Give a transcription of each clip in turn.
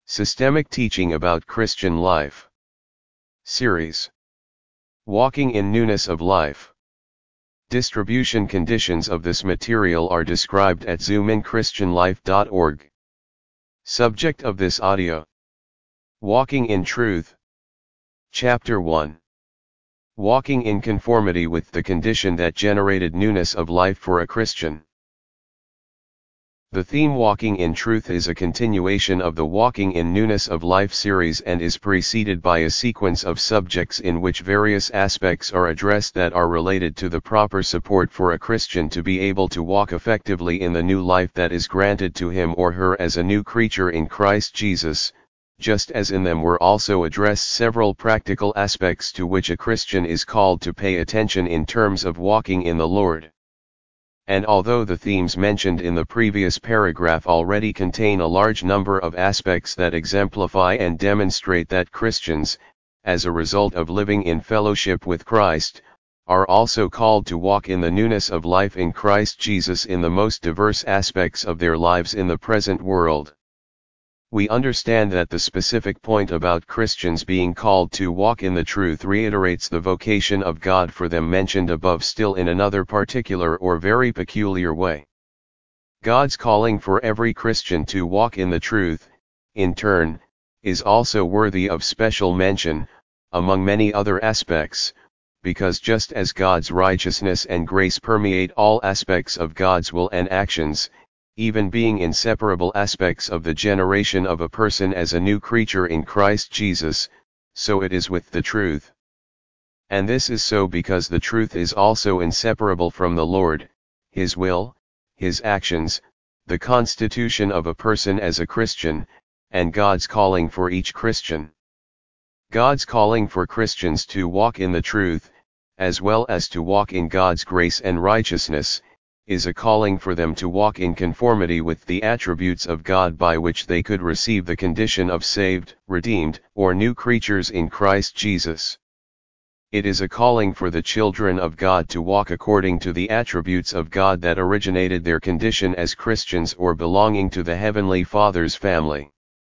Systemic Teaching About Christian Life. Series. Walking in Newness of Life. Distribution conditions of this material are described at zoominchristianlife.org. Subject of this audio: Walking in Truth. Chapter 1. Walking in conformity with the condition that generated newness of life for a Christian. The theme Walking in Truth is a continuation of the Walking in Newness of Life series and is preceded by a sequence of subjects in which various aspects are addressed that are related to the proper support for a Christian to be able to walk effectively in the new life that is granted to him or her as a new creature in Christ Jesus, just as in them were also addressed several practical aspects to which a Christian is called to pay attention in terms of walking in the Lord. And although the themes mentioned in the previous paragraph already contain a large number of aspects that exemplify and demonstrate that Christians, as a result of living in fellowship with Christ, are also called to walk in the newness of life in Christ Jesus in the most diverse aspects of their lives in the present world, we understand that the specific point about Christians being called to walk in the truth reiterates the vocation of God for them mentioned above, still in another particular or very peculiar way. God's calling for every Christian to walk in the truth, in turn, is also worthy of special mention, among many other aspects, because just as God's righteousness and grace permeate all aspects of God's will and actions, even being inseparable aspects of the generation of a person as a new creature in Christ Jesus, so it is with the truth. And this is so because the truth is also inseparable from the Lord, His will, His actions, the constitution of a person as a Christian, and God's calling for each Christian. God's calling for Christians to walk in the truth, as well as to walk in God's grace and righteousness, is a calling for them to walk in conformity with the attributes of God by which they could receive the condition of saved, redeemed, or new creatures in Christ Jesus. It is a calling for the children of God to walk according to the attributes of God that originated their condition as Christians or belonging to the Heavenly Father's family.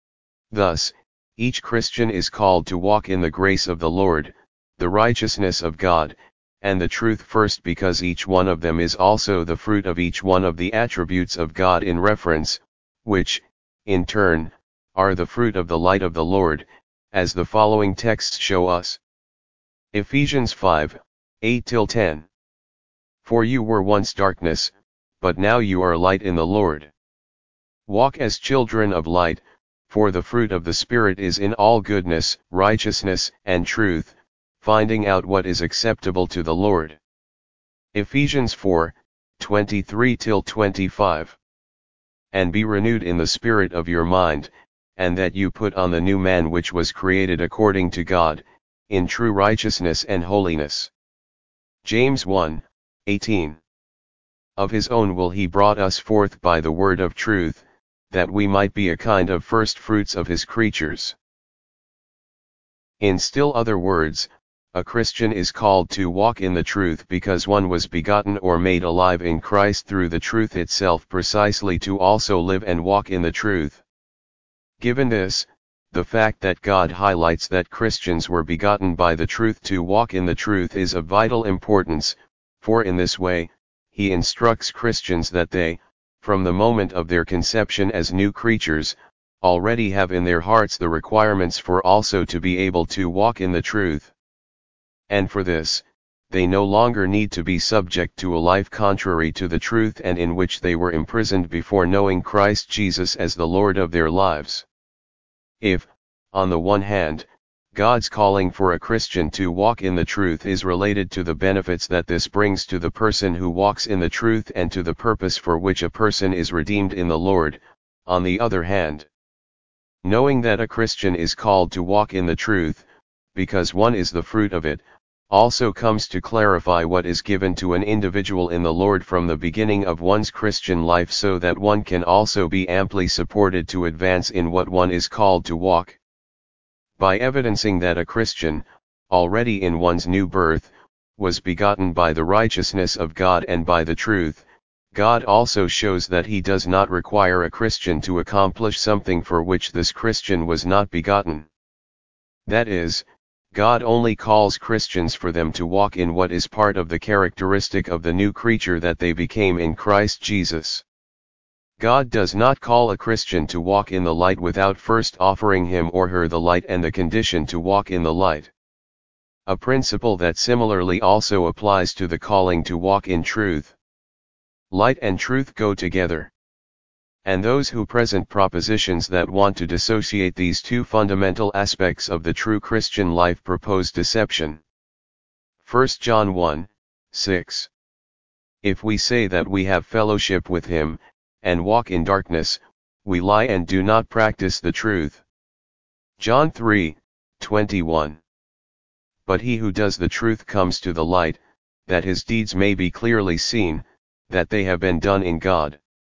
Thus, each Christian is called to walk in the grace of the Lord, the righteousness of God, and the truth first, because each one of them is also the fruit of each one of the attributes of God in reference, which, in turn, are the fruit of the light of the Lord, as the following texts show us. Ephesians 5, 8-10. For you were once darkness, but now you are light in the Lord. Walk as children of light, for the fruit of the Spirit is in all goodness, righteousness, and truth, finding out what is acceptable to the Lord. Ephesians 4, 23-25. And be renewed in the spirit of your mind, and that you put on the new man which was created according to God, in true righteousness and holiness. James 1, 18. Of his own will he brought us forth by the word of truth, that we might be a kind of first fruits of his creatures. In still other words, a Christian is called to walk in the truth because one was begotten or made alive in Christ through the truth itself, precisely to also live and walk in the truth. Given this, the fact that God highlights that Christians were begotten by the truth to walk in the truth is of vital importance, for in this way, He instructs Christians that they, from the moment of their conception as new creatures, already have in their hearts the requirements for also to be able to walk in the truth. And for this, they no longer need to be subject to a life contrary to the truth and in which they were imprisoned before knowing Christ Jesus as the Lord of their lives. If, on the one hand, God's calling for a Christian to walk in the truth is related to the benefits that this brings to the person who walks in the truth and to the purpose for which a person is redeemed in the Lord, on the other hand, knowing that a Christian is called to walk in the truth, because one is the fruit of it, also comes to clarify what is given to an individual in the Lord from the beginning of one's Christian life, so that one can also be amply supported to advance in what one is called to walk. By evidencing that a Christian, already in one's new birth, was begotten by the righteousness of God and by the truth, God also shows that he does not require a Christian to accomplish something for which this Christian was not begotten. That is, God only calls Christians for them to walk in what is part of the characteristic of the new creature that they became in Christ Jesus. God does not call a Christian to walk in the light without first offering him or her the light and the condition to walk in the light. A principle that similarly also applies to the calling to walk in truth. Light and truth go together. And those who present propositions that want to dissociate these two fundamental aspects of the true Christian life propose deception. 1 John 1, 6. If we say that we have fellowship with him, and walk in darkness, we lie and do not practice the truth. John 3, 21. But he who does the truth comes to the light, that his deeds may be clearly seen, that they have been done in God.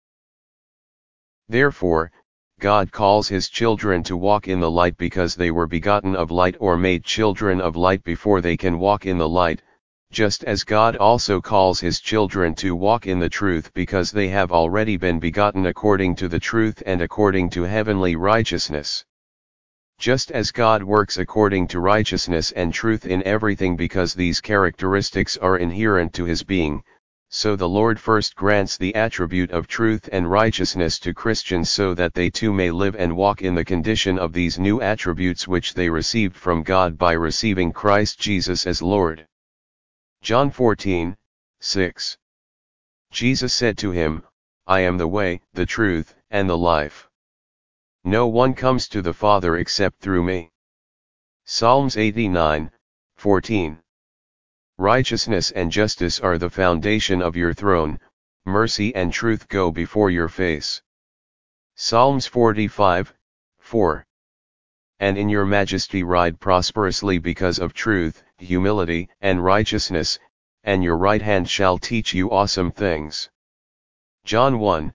Therefore, God calls his children to walk in the light because they were begotten of light or made children of light before they can walk in the light, just as God also calls his children to walk in the truth because they have already been begotten according to the truth and according to heavenly righteousness. Just as God works according to righteousness and truth in everything because these characteristics are inherent to his being, so the Lord first grants the attribute of truth and righteousness to Christians so that they too may live and walk in the condition of these new attributes which they received from God by receiving Christ Jesus as Lord. John 14, 6. Jesus said to him, I am the way, the truth, and the life. No one comes to the Father except through me. Psalms 89, 14. Righteousness and justice are the foundation of your throne, mercy and truth go before your face. Psalms 45, 4. And in your majesty ride prosperously because of truth, humility, and righteousness, and your right hand shall teach you awesome things. John 1,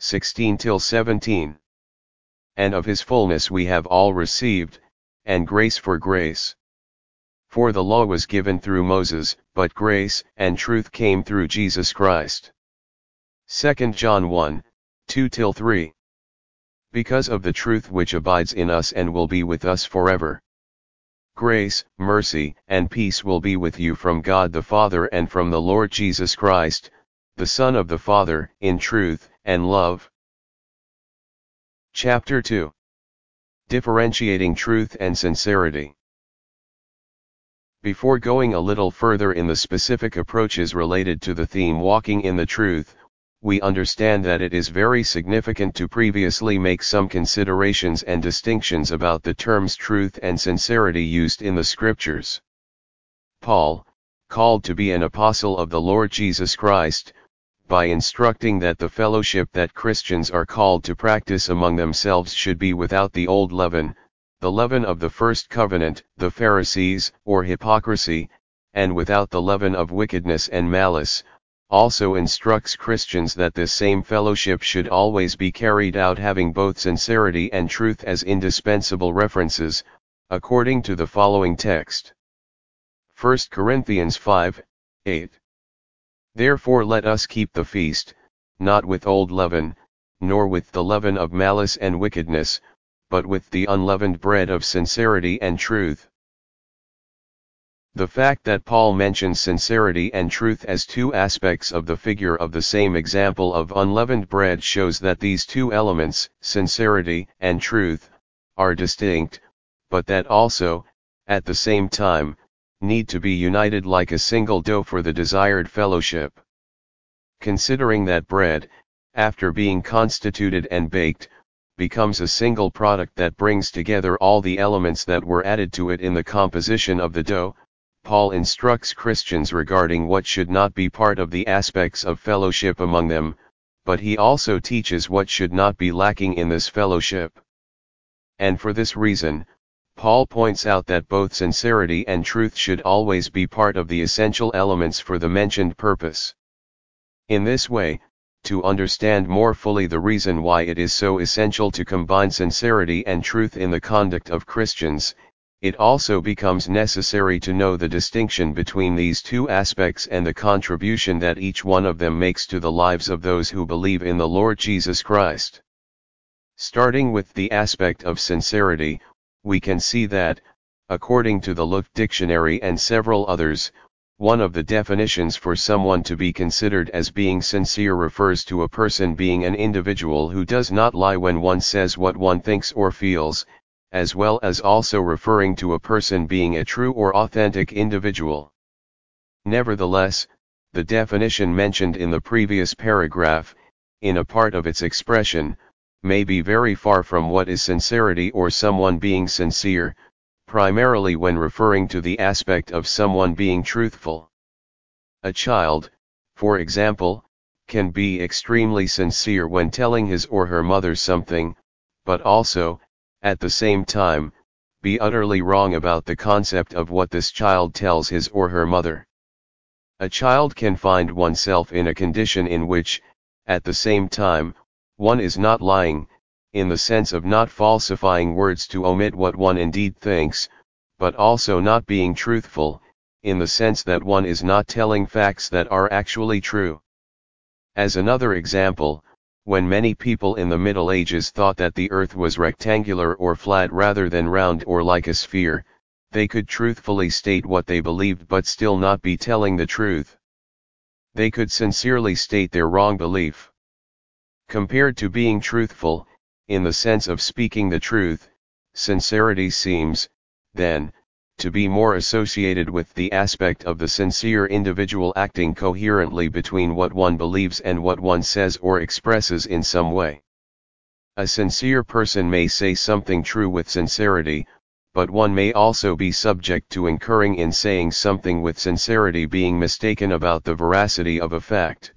16-17. And of his fullness we have all received, and grace for grace. For the law was given through Moses, but grace and truth came through Jesus Christ. 2 John 1, 2-3. Because of the truth which abides in us and will be with us forever. Grace, mercy, and peace will be with you from God the Father and from the Lord Jesus Christ, the Son of the Father, in truth and love. Chapter 2. Differentiating Truth and Sincerity. Before going a little further in the specific approaches related to the theme walking in the truth, we understand that it is very significant to previously make some considerations and distinctions about the terms truth and sincerity used in the Scriptures. Paul, called to be an apostle of the Lord Jesus Christ, by instructing that the fellowship that Christians are called to practice among themselves should be without the old leaven, the leaven of the first covenant, the Pharisees, or hypocrisy, and without the leaven of wickedness and malice, also instructs Christians that this same fellowship should always be carried out having both sincerity and truth as indispensable references, according to the following text. 1 Corinthians 5, 8. Therefore let us keep the feast, not with old leaven, nor with the leaven of malice and wickedness, but with the unleavened bread of sincerity and truth. The fact that Paul mentions sincerity and truth as two aspects of the figure of the same example of unleavened bread shows that these two elements, sincerity and truth, are distinct, but that also, at the same time, need to be united like a single dough for the desired fellowship. Considering that bread, after being constituted and baked, becomes a single product that brings together all the elements that were added to it in the composition of the dough, Paul instructs Christians regarding what should not be part of the aspects of fellowship among them, but he also teaches what should not be lacking in this fellowship. And for this reason, Paul points out that both sincerity and truth should always be part of the essential elements for the mentioned purpose. In this way, to understand more fully the reason why it is so essential to combine sincerity and truth in the conduct of Christians, it also becomes necessary to know the distinction between these two aspects and the contribution that each one of them makes to the lives of those who believe in the Lord Jesus Christ. Starting with the aspect of sincerity, we can see that, according to the Look Dictionary and several others, one of the definitions for someone to be considered as being sincere refers to a person being an individual who does not lie when one says what one thinks or feels, as well as also referring to a person being a true or authentic individual. Nevertheless, the definition mentioned in the previous paragraph, in a part of its expression, may be very far from what is sincerity or someone being sincere, primarily when referring to the aspect of someone being truthful. A child, for example, can be extremely sincere when telling his or her mother something, but also, at the same time, be utterly wrong about the concept of what this child tells his or her mother. A child can find oneself in a condition in which, at the same time, one is not lying, in the sense of not falsifying words to omit what one indeed thinks, but also not being truthful, in the sense that one is not telling facts that are actually true. As another example, when many people in the Middle Ages thought that the earth was rectangular or flat rather than round or like a sphere, they could truthfully state what they believed but still not be telling the truth. They could sincerely state their wrong belief. Compared to being truthful, in the sense of speaking the truth, sincerity seems, then, to be more associated with the aspect of the sincere individual acting coherently between what one believes and what one says or expresses in some way. A sincere person may say something true with sincerity, but one may also be subject to incurring in saying something with sincerity being mistaken about the veracity of a fact.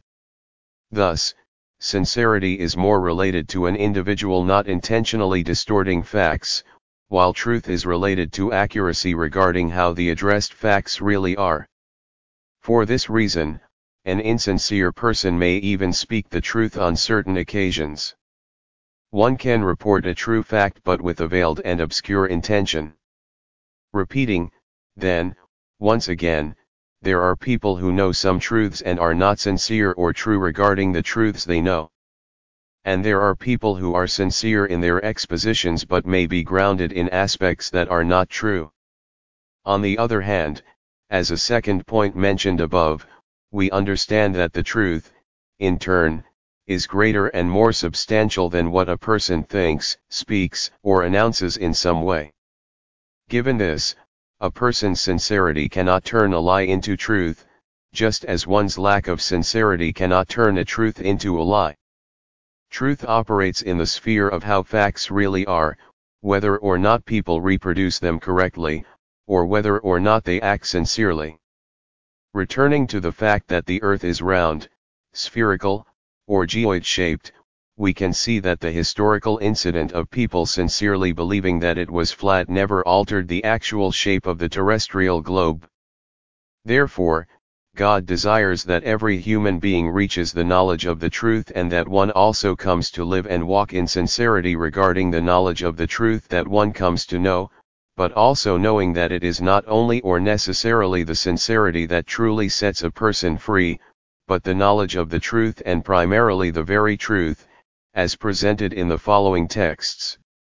Thus, sincerity is more related to an individual not intentionally distorting facts, while truth is related to accuracy regarding how the addressed facts really are. For this reason, an insincere person may even speak the truth on certain occasions. One can report a true fact but with a veiled and obscure intention. Repeating, then, once again, there are people who know some truths and are not sincere or true regarding the truths they know. And there are people who are sincere in their expositions but may be grounded in aspects that are not true. On the other hand, as a second point mentioned above, we understand that the truth, in turn, is greater and more substantial than what a person thinks, speaks, or announces in some way. Given this, a person's sincerity cannot turn a lie into truth, just as one's lack of sincerity cannot turn a truth into a lie. Truth operates in the sphere of how facts really are, whether or not people reproduce them correctly, or whether or not they act sincerely. Returning to the fact that the earth is round, spherical, or geoid-shaped, we can see that the historical incident of people sincerely believing that it was flat never altered the actual shape of the terrestrial globe. Therefore, God desires that every human being reaches the knowledge of the truth and that one also comes to live and walk in sincerity regarding the knowledge of the truth that one comes to know, but also knowing that it is not only or necessarily the sincerity that truly sets a person free, but the knowledge of the truth and primarily the very truth, as presented in the following texts.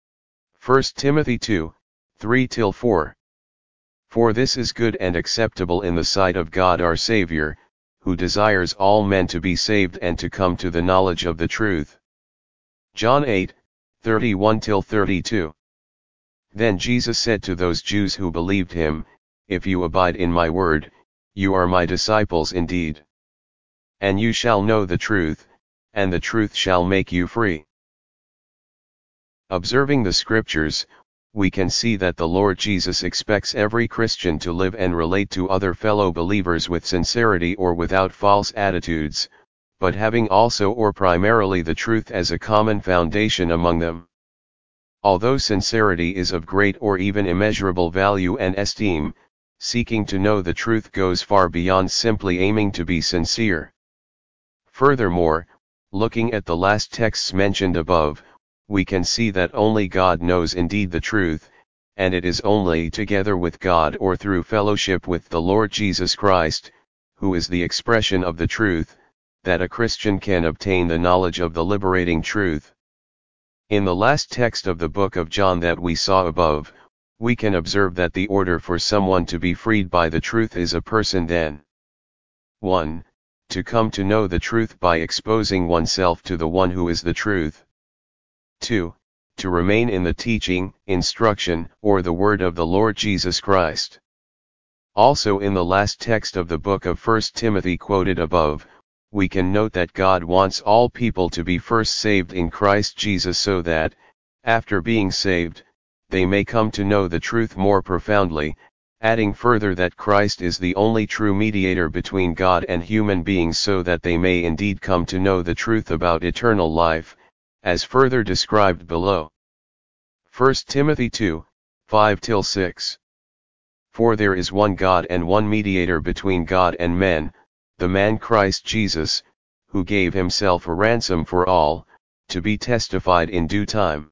1 Timothy 2, 3-4. For this is good and acceptable in the sight of God our Savior, who desires all men to be saved and to come to the knowledge of the truth. John 8, 31-32. Then Jesus said to those Jews who believed him, If you abide in my word, you are my disciples indeed. And you shall know the truth, and the truth shall make you free. Observing the scriptures, we can see that the Lord Jesus expects every Christian to live and relate to other fellow believers with sincerity or without false attitudes, but having also or primarily the truth as a common foundation among them. Although sincerity is of great or even immeasurable value and esteem, seeking to know the truth goes far beyond simply aiming to be sincere. Furthermore, looking at the last texts mentioned above, we can see that only God knows indeed the truth, and it is only together with God or through fellowship with the Lord Jesus Christ, who is the expression of the truth, that a Christian can obtain the knowledge of the liberating truth. In the last text of the book of John that we saw above, we can observe that the order for someone to be freed by the truth is a person then. 1. To come to know the truth by exposing oneself to the one who is the truth. 2. To remain in the teaching, instruction, or the word of the Lord Jesus Christ. Also in the last text of the book of 1 Timothy quoted above, we can note that God wants all people to be first saved in Christ Jesus so that, after being saved, they may come to know the truth more profoundly, adding further that Christ is the only true mediator between God and human beings so that they may indeed come to know the truth about eternal life, as further described below. 1 Timothy 2, 5-6. For there is one God and one mediator between God and men, the man Christ Jesus, who gave himself a ransom for all, to be testified in due time.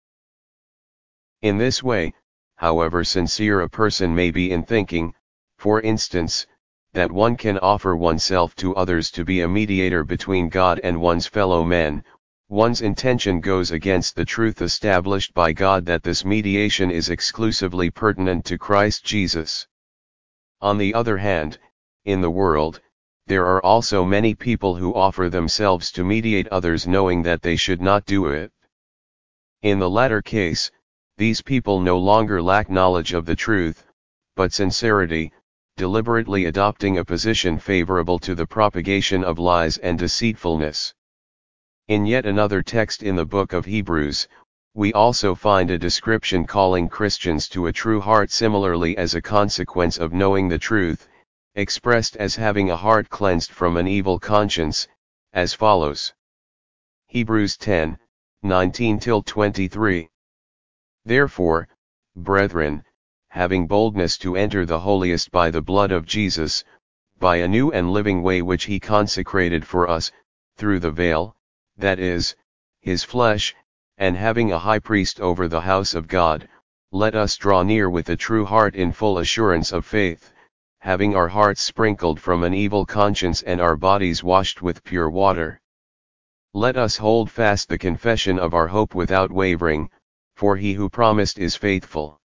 In this way, however sincere a person may be in thinking, for instance, that one can offer oneself to others to be a mediator between God and one's fellow men, one's intention goes against the truth established by God that this mediation is exclusively pertinent to Christ Jesus. On the other hand, in the world, there are also many people who offer themselves to mediate others knowing that they should not do it. In the latter case, these people no longer lack knowledge of the truth, but sincerity, deliberately adopting a position favorable to the propagation of lies and deceitfulness. In yet another text in the book of Hebrews, we also find a description calling Christians to a true heart similarly as a consequence of knowing the truth, expressed as having a heart cleansed from an evil conscience, as follows. Hebrews 10, 19-23. Therefore, brethren, having boldness to enter the holiest by the blood of Jesus, by a new and living way which he consecrated for us, through the veil, that is, his flesh, and having a high priest over the house of God, let us draw near with a true heart in full assurance of faith, having our hearts sprinkled from an evil conscience and our bodies washed with pure water. Let us hold fast the confession of our hope without wavering, for he who promised is faithful.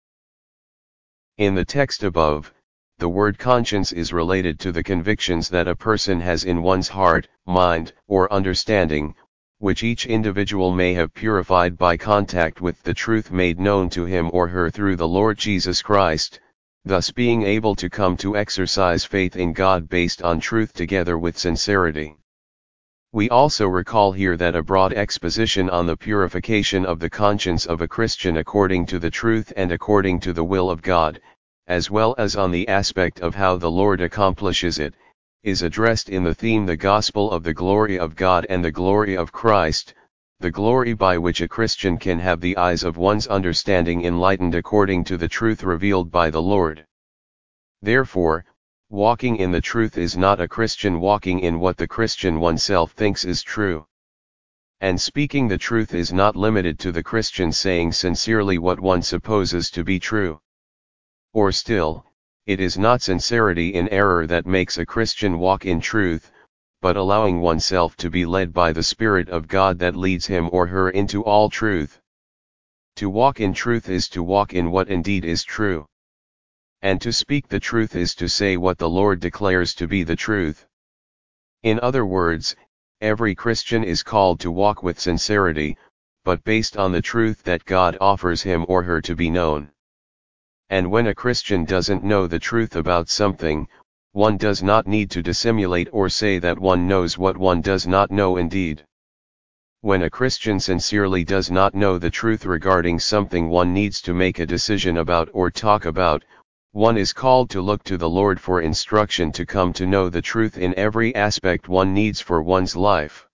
In the text above, the word conscience is related to the convictions that a person has in one's heart, mind, or understanding, which each individual may have purified by contact with the truth made known to him or her through the Lord Jesus Christ, thus being able to come to exercise faith in God based on truth together with sincerity. We also recall here that a broad exposition on the purification of the conscience of a Christian according to the truth and according to the will of God, as well as on the aspect of how the Lord accomplishes it, is addressed in the theme the gospel of the glory of God and the glory of Christ, the glory by which a Christian can have the eyes of one's understanding enlightened according to the truth revealed by the Lord. Therefore, walking in the truth is not a Christian walking in what the Christian oneself thinks is true. And speaking the truth is not limited to the Christian saying sincerely what one supposes to be true. Or still, it is not sincerity in error that makes a Christian walk in truth, but allowing oneself to be led by the Spirit of God that leads him or her into all truth. To walk in truth is to walk in what indeed is true. And to speak the truth is to say what the Lord declares to be the truth. In other words, every Christian is called to walk with sincerity, but based on the truth that God offers him or her to be known. And when a Christian doesn't know the truth about something, one does not need to dissimulate or say that one knows what one does not know indeed. When a Christian sincerely does not know the truth regarding something one needs to make a decision about or talk about, one is called to look to the Lord for instruction to come to know the truth in every aspect one needs for one's life.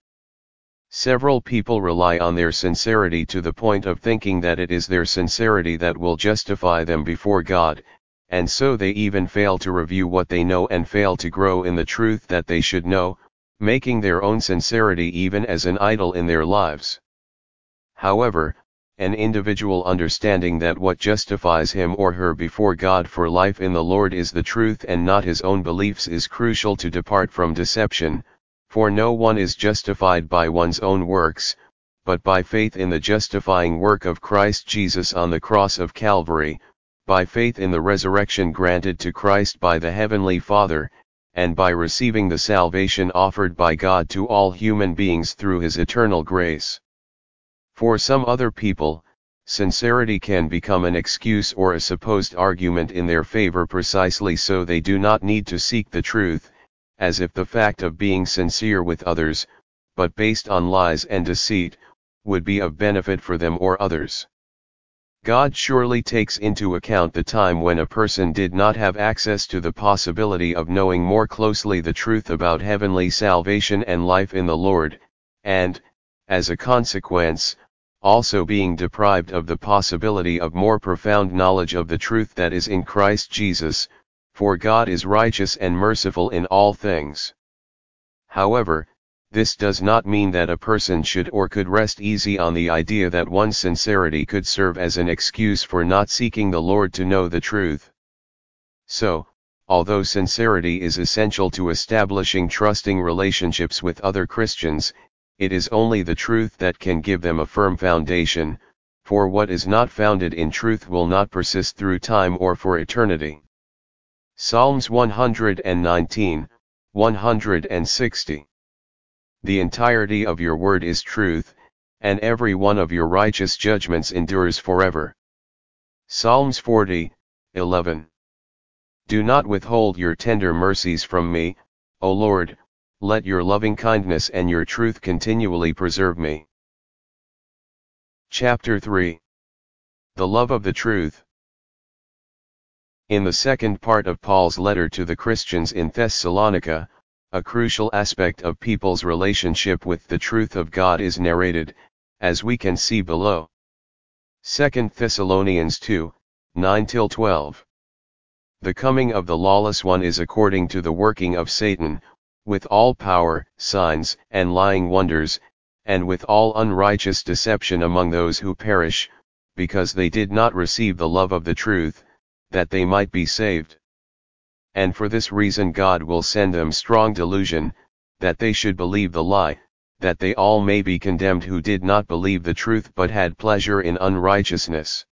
Several people rely on their sincerity to the point of thinking that it is their sincerity that will justify them before God, and so they even fail to review what they know and fail to grow in the truth that they should know, making their own sincerity even as an idol in their lives. However, an individual understanding that what justifies him or her before God for life in the Lord is the truth and not his own beliefs is crucial to depart from deception, for no one is justified by one's own works, but by faith in the justifying work of Christ Jesus on the cross of Calvary, by faith in the resurrection granted to Christ by the Heavenly Father, and by receiving the salvation offered by God to all human beings through his eternal grace. For some other people, sincerity can become an excuse or a supposed argument in their favor precisely so they do not need to seek the truth, as if the fact of being sincere with others, but based on lies and deceit, would be of benefit for them or others. God surely takes into account the time when a person did not have access to the possibility of knowing more closely the truth about heavenly salvation and life in the Lord, and, as a consequence, also being deprived of the possibility of more profound knowledge of the truth that is in Christ Jesus, for God is righteous and merciful in all things. However, this does not mean that a person should or could rest easy on the idea that one's sincerity could serve as an excuse for not seeking the Lord to know the truth. So, although sincerity is essential to establishing trusting relationships with other Christians, it is only the truth that can give them a firm foundation, for what is not founded in truth will not persist through time or for eternity. Psalms 119, 160. The entirety of your word is truth, and every one of your righteous judgments endures forever. Psalms 40, 11. Do not withhold your tender mercies from me, O Lord, let your loving kindness and your truth continually preserve me. Chapter 3. The love of the truth. In the second part of Paul's letter to the Christians in Thessalonica, a crucial aspect of people's relationship with the truth of God is narrated, as we can see below. 2 Thessalonians 2, 9-12. The coming of the lawless one is according to the working of Satan, with all power, signs, and lying wonders, and with all unrighteous deception among those who perish, because they did not receive the love of the truth, that they might be saved. And for this reason God will send them strong delusion, that they should believe the lie, that they all may be condemned who did not believe the truth but had pleasure in unrighteousness.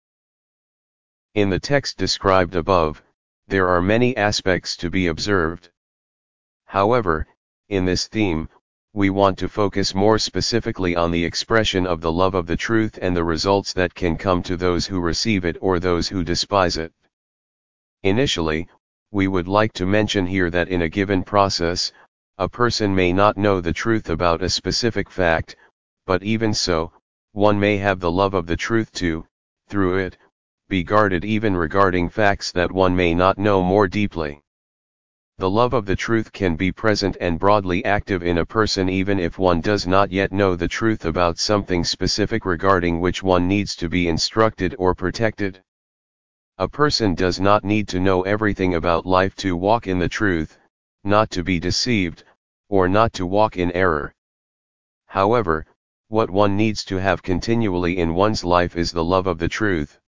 In the text described above, there are many aspects to be observed. However, in this theme, we want to focus more specifically on the expression of the love of the truth and the results that can come to those who receive it or those who despise it. Initially, we would like to mention here that in a given process, a person may not know the truth about a specific fact, but even so, one may have the love of the truth to, through it, be guarded even regarding facts that one may not know more deeply. The love of the truth can be present and broadly active in a person even if one does not yet know the truth about something specific regarding which one needs to be instructed or protected. A person does not need to know everything about life to walk in the truth, not to be deceived, or not to walk in error. However, what one needs to have continually in one's life is the love of the truth.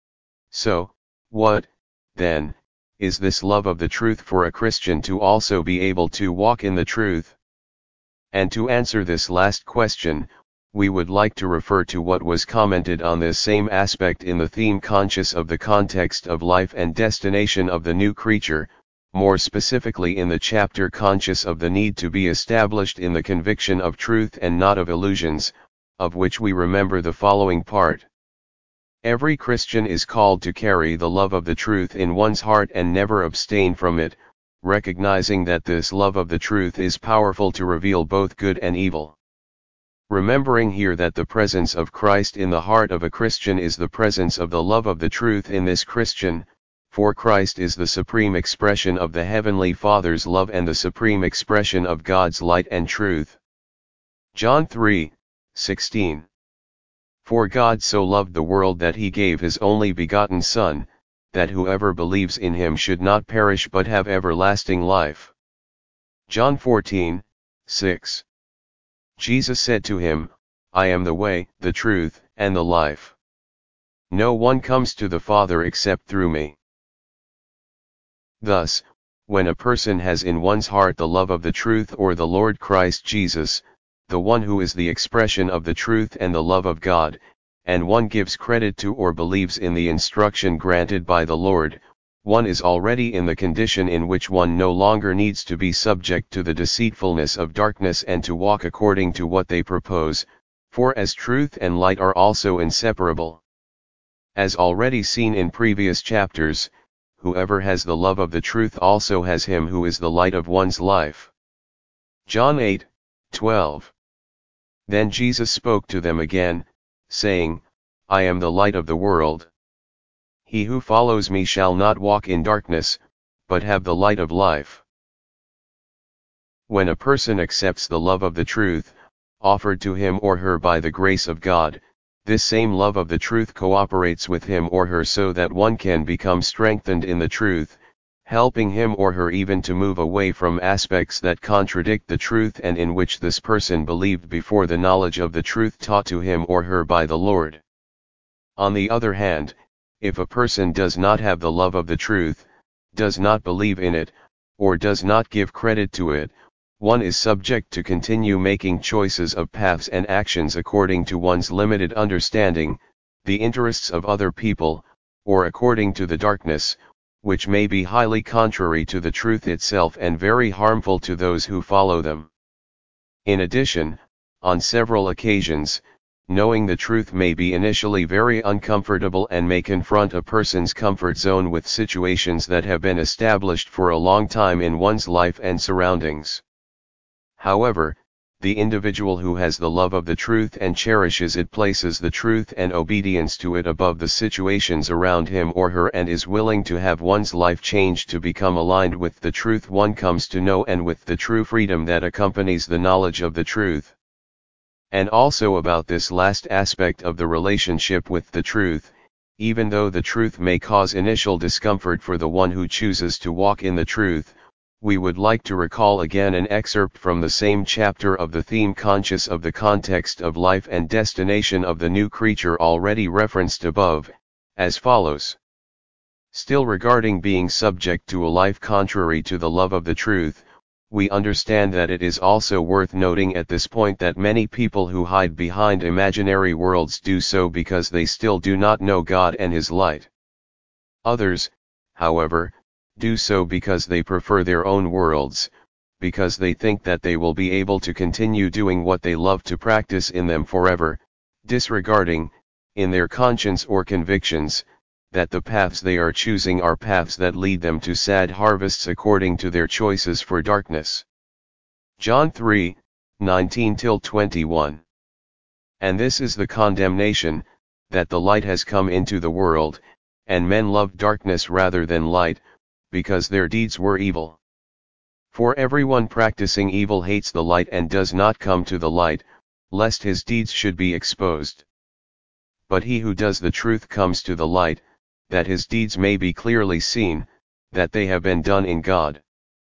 So, what, then, is this love of the truth for a Christian to also be able to walk in the truth? And to answer this last question, we would like to refer to what was commented on this same aspect in the theme Conscious of the Context of Life and Destination of the New Creature, more specifically in the chapter Conscious of the Need to be Established in the Conviction of Truth and Not of Illusions, of which we remember the following part. Every Christian is called to carry the love of the truth in one's heart and never abstain from it, recognizing that this love of the truth is powerful to reveal both good and evil. Remembering here that the presence of Christ in the heart of a Christian is the presence of the love of the truth in this Christian, for Christ is the supreme expression of the Heavenly Father's love and the supreme expression of God's light and truth. John 3:16. For God so loved the world that he gave his only begotten Son, that whoever believes in him should not perish but have everlasting life. John 14:6. Jesus said to him, I am the way, the truth, and the life. No one comes to the Father except through me. Thus, when a person has in one's heart the love of the truth or the Lord Christ Jesus, the one who is the expression of the truth and the love of God, and one gives credit to or believes in the instruction granted by the Lord, one is already in the condition in which one no longer needs to be subject to the deceitfulness of darkness and to walk according to what they propose, for as truth and light are also inseparable. As already seen in previous chapters, whoever has the love of the truth also has him who is the light of one's life. John 8:12. Then Jesus spoke to them again, saying, I am the light of the world. He who follows me shall not walk in darkness, but have the light of life. When a person accepts the love of the truth, offered to him or her by the grace of God, this same love of the truth cooperates with him or her so that one can become strengthened in the truth, helping him or her even to move away from aspects that contradict the truth and in which this person believed before the knowledge of the truth taught to him or her by the Lord. On the other hand, if a person does not have the love of the truth, does not believe in it, or does not give credit to it, one is subject to continue making choices of paths and actions according to one's limited understanding, the interests of other people, or according to the darkness, which may be highly contrary to the truth itself and very harmful to those who follow them. In addition, on several occasions, knowing the truth may be initially very uncomfortable and may confront a person's comfort zone with situations that have been established for a long time in one's life and surroundings. However, the individual who has the love of the truth and cherishes it places the truth and obedience to it above the situations around him or her and is willing to have one's life changed to become aligned with the truth one comes to know and with the true freedom that accompanies the knowledge of the truth. And also about this last aspect of the relationship with the truth, even though the truth may cause initial discomfort for the one who chooses to walk in the truth, we would like to recall again an excerpt from the same chapter of the theme conscious of the context of life and destination of the new creature already referenced above, as follows. Still regarding being subject to a life contrary to the love of the truth, we understand that it is also worth noting at this point that many people who hide behind imaginary worlds do so because they still do not know God and His light. Others, however, do so because they prefer their own worlds, because they think that they will be able to continue doing what they love to practice in them forever, disregarding, in their conscience or convictions, that the paths they are choosing are paths that lead them to sad harvests according to their choices for darkness. John 3:19-21. And this is the condemnation, that the light has come into the world, and men loved darkness rather than light, because their deeds were evil. For everyone practicing evil hates the light and does not come to the light, lest his deeds should be exposed. But he who does the truth comes to the light, that his deeds may be clearly seen, that they have been done in God.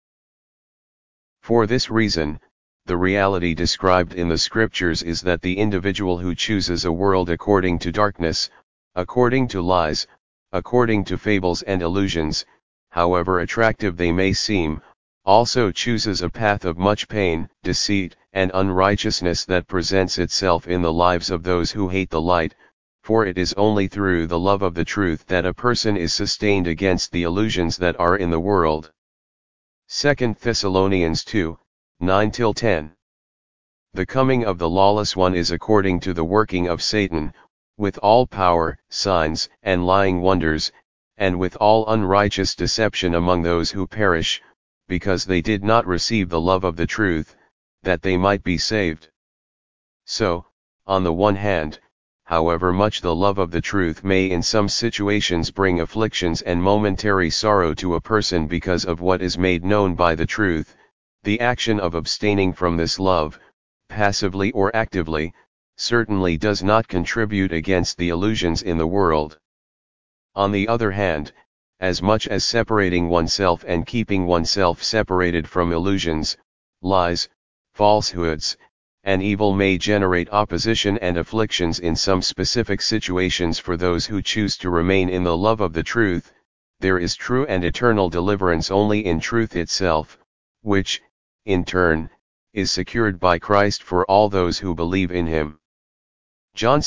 For this reason, the reality described in the scriptures is that the individual who chooses a world according to darkness, according to lies, according to fables and illusions, however attractive they may seem, also chooses a path of much pain, deceit, and unrighteousness that presents itself in the lives of those who hate the light, for it is only through the love of the truth that a person is sustained against the illusions that are in the world. 2 Thessalonians 2:9-10. The coming of the lawless one is according to the working of Satan, with all power, signs, and lying wonders, and with all unrighteous deception among those who perish, because they did not receive the love of the truth, that they might be saved. So, on the one hand, however much the love of the truth may in some situations bring afflictions and momentary sorrow to a person because of what is made known by the truth, the action of abstaining from this love, passively or actively, certainly does not contribute against the illusions in the world. On the other hand, as much as separating oneself and keeping oneself separated from illusions, lies, falsehoods, and evil may generate opposition and afflictions in some specific situations for those who choose to remain in the love of the truth, there is true and eternal deliverance only in truth itself, which, in turn, is secured by Christ for all those who believe in him. John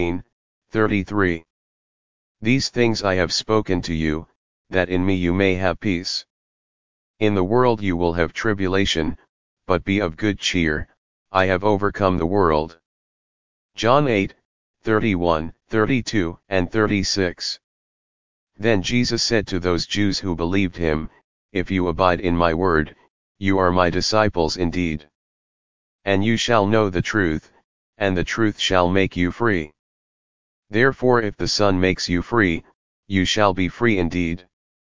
16:33. These things I have spoken to you, that in me you may have peace. In the world you will have tribulation, but be of good cheer, I have overcome the world. John 8:31, 32, and 36. Then Jesus said to those Jews who believed him, If you abide in my word, you are my disciples indeed. And you shall know the truth, and the truth shall make you free. Therefore if the Son makes you free, you shall be free indeed.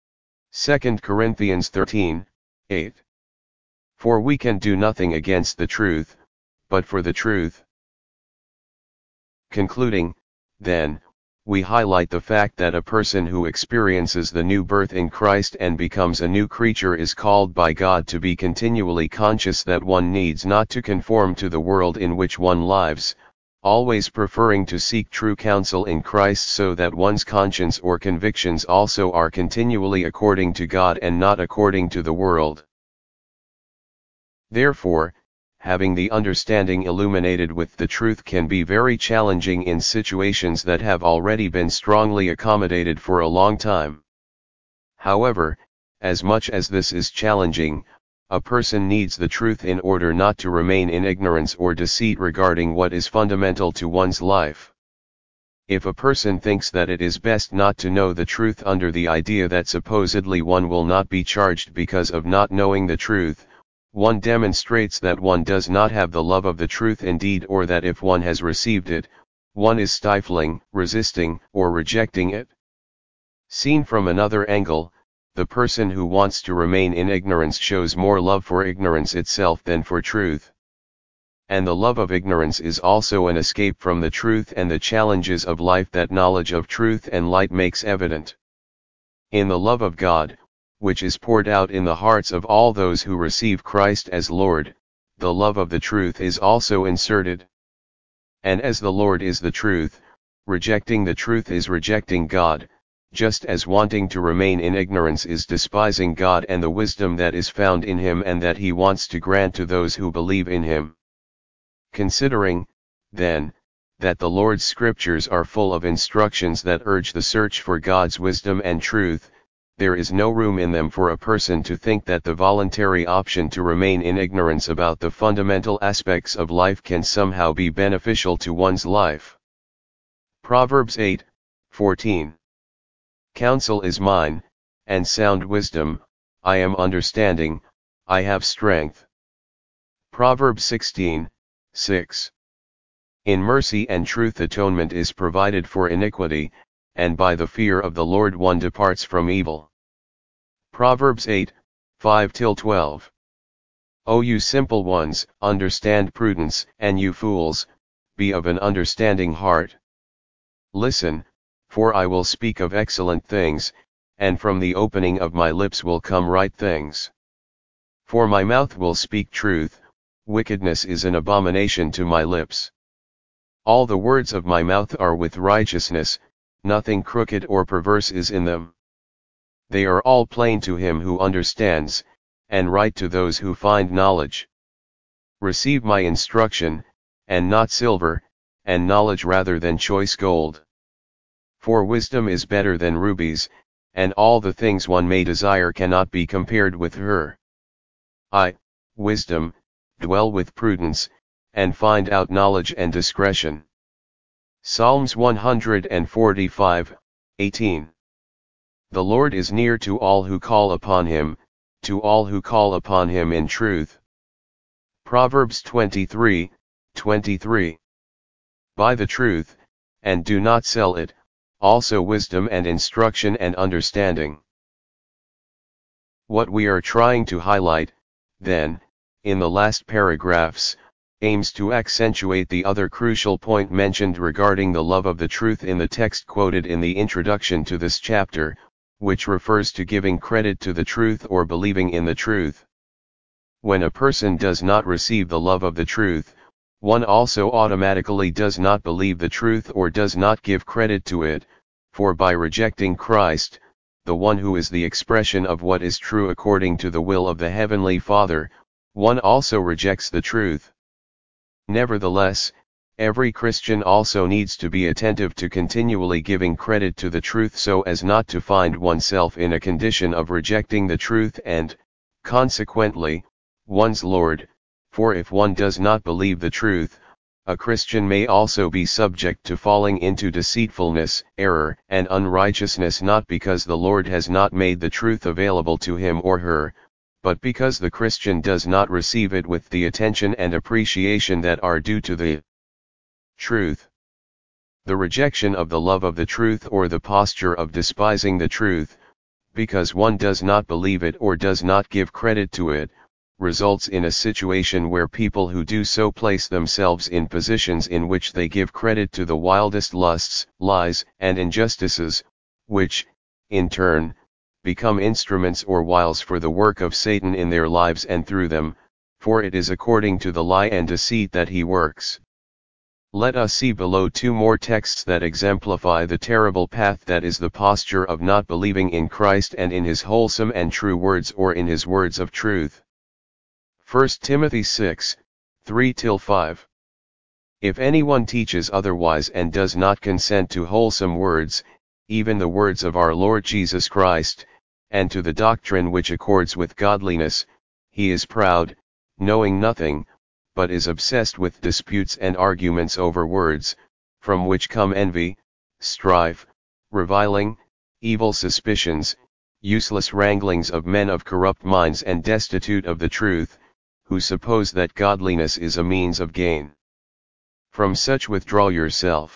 2 Corinthians 13:8. For we can do nothing against the truth, but for the truth. Concluding, then, we highlight the fact that a person who experiences the new birth in Christ and becomes a new creature is called by God to be continually conscious that one needs not to conform to the world in which one lives, always preferring to seek true counsel in Christ so that one's conscience or convictions also are continually according to God and not according to the world. Therefore, having the understanding illuminated with the truth can be very challenging in situations that have already been strongly accommodated for a long time. However, as much as this is challenging, a person needs the truth in order not to remain in ignorance or deceit regarding what is fundamental to one's life. If a person thinks that it is best not to know the truth under the idea that supposedly one will not be charged because of not knowing the truth, one demonstrates that one does not have the love of the truth indeed, or that if one has received it, one is stifling, resisting, or rejecting it. Seen from another angle, the person who wants to remain in ignorance shows more love for ignorance itself than for truth. And the love of ignorance is also an escape from the truth and the challenges of life that knowledge of truth and light makes evident. In the love of God, which is poured out in the hearts of all those who receive Christ as Lord, the love of the truth is also inserted. And as the Lord is the truth, rejecting the truth is rejecting God, just as wanting to remain in ignorance is despising God and the wisdom that is found in him and that he wants to grant to those who believe in him. Considering, then, that the Lord's scriptures are full of instructions that urge the search for God's wisdom and truth, there is no room in them for a person to think that the voluntary option to remain in ignorance about the fundamental aspects of life can somehow be beneficial to one's life. Proverbs 8:14. Counsel is mine, and sound wisdom, I am understanding, I have strength. Proverbs 16:6. In mercy and truth atonement is provided for iniquity, and by the fear of the Lord one departs from evil. Proverbs 8:5-12. O you simple ones, understand prudence, and you fools, be of an understanding heart. Listen, for I will speak of excellent things, and from the opening of my lips will come right things. For my mouth will speak truth, wickedness is an abomination to my lips. All the words of my mouth are with righteousness, nothing crooked or perverse is in them. They are all plain to him who understands, and right to those who find knowledge. Receive my instruction, and not silver, and knowledge rather than choice gold. For wisdom is better than rubies, and all the things one may desire cannot be compared with her. I, wisdom, dwell with prudence, and find out knowledge and discretion. Psalms 145:18. The Lord is near to all who call upon him, to all who call upon him in truth. Proverbs 23:23. Buy the truth, and do not sell it, also wisdom and instruction and understanding. What we are trying to highlight, then, in the last paragraphs, aims to accentuate the other crucial point mentioned regarding the love of the truth in the text quoted in the introduction to this chapter, which refers to giving credit to the truth or believing in the truth. When a person does not receive the love of the truth, one also automatically does not believe the truth or does not give credit to it, for by rejecting Christ, the one who is the expression of what is true according to the will of the Heavenly Father, one also rejects the truth. Nevertheless, every Christian also needs to be attentive to continually giving credit to the truth so as not to find oneself in a condition of rejecting the truth and, consequently, one's Lord, for if one does not believe the truth, a Christian may also be subject to falling into deceitfulness, error, and unrighteousness not because the Lord has not made the truth available to him or her, but because the Christian does not receive it with the attention and appreciation that are due to the truth. The rejection of the love of the truth or the posture of despising the truth, because one does not believe it or does not give credit to it, results in a situation where people who do so place themselves in positions in which they give credit to the wildest lusts, lies, and injustices, which, in turn, become instruments or wiles for the work of Satan in their lives and through them, for it is according to the lie and deceit that he works. Let us see below two more texts that exemplify the terrible path that is the posture of not believing in Christ and in his wholesome and true words or in his words of truth. 1 Timothy 6, 3-5. If anyone teaches otherwise and does not consent to wholesome words, even the words of our Lord Jesus Christ, and to the doctrine which accords with godliness, he is proud, knowing nothing, but is obsessed with disputes and arguments over words, from which come envy, strife, reviling, evil suspicions, useless wranglings of men of corrupt minds and destitute of the truth, who suppose that godliness is a means of gain. From such withdraw yourself.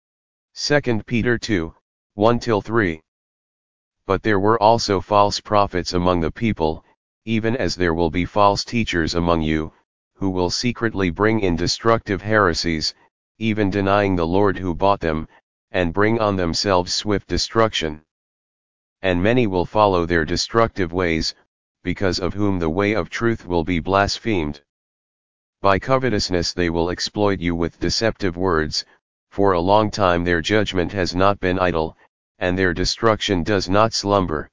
2 Peter 2, 1-3. But there were also false prophets among the people, even as there will be false teachers among you, who will secretly bring in destructive heresies, even denying the Lord who bought them, and bring on themselves swift destruction. And many will follow their destructive ways, because of whom the way of truth will be blasphemed. By covetousness they will exploit you with deceptive words, for a long time their judgment has not been idle, and their destruction does not slumber.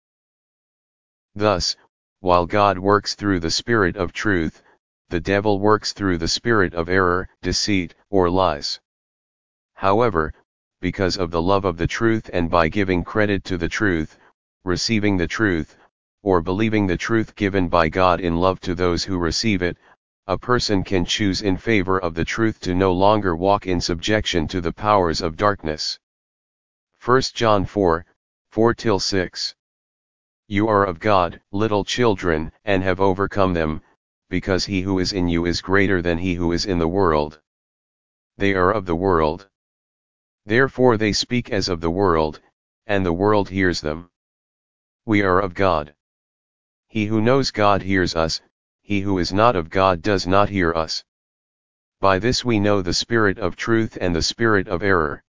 Thus, while God works through the Spirit of truth, the devil works through the spirit of error, deceit, or lies. However, because of the love of the truth and by giving credit to the truth, receiving the truth, or believing the truth given by God in love to those who receive it, a person can choose in favor of the truth to no longer walk in subjection to the powers of darkness. 1 John 4, 4-6. You are of God, little children, and have overcome them, because he who is in you is greater than he who is in the world. They are of the world. Therefore they speak as of the world, and the world hears them. We are of God. He who knows God hears us, he who is not of God does not hear us. By this we know the spirit of truth and the spirit of error.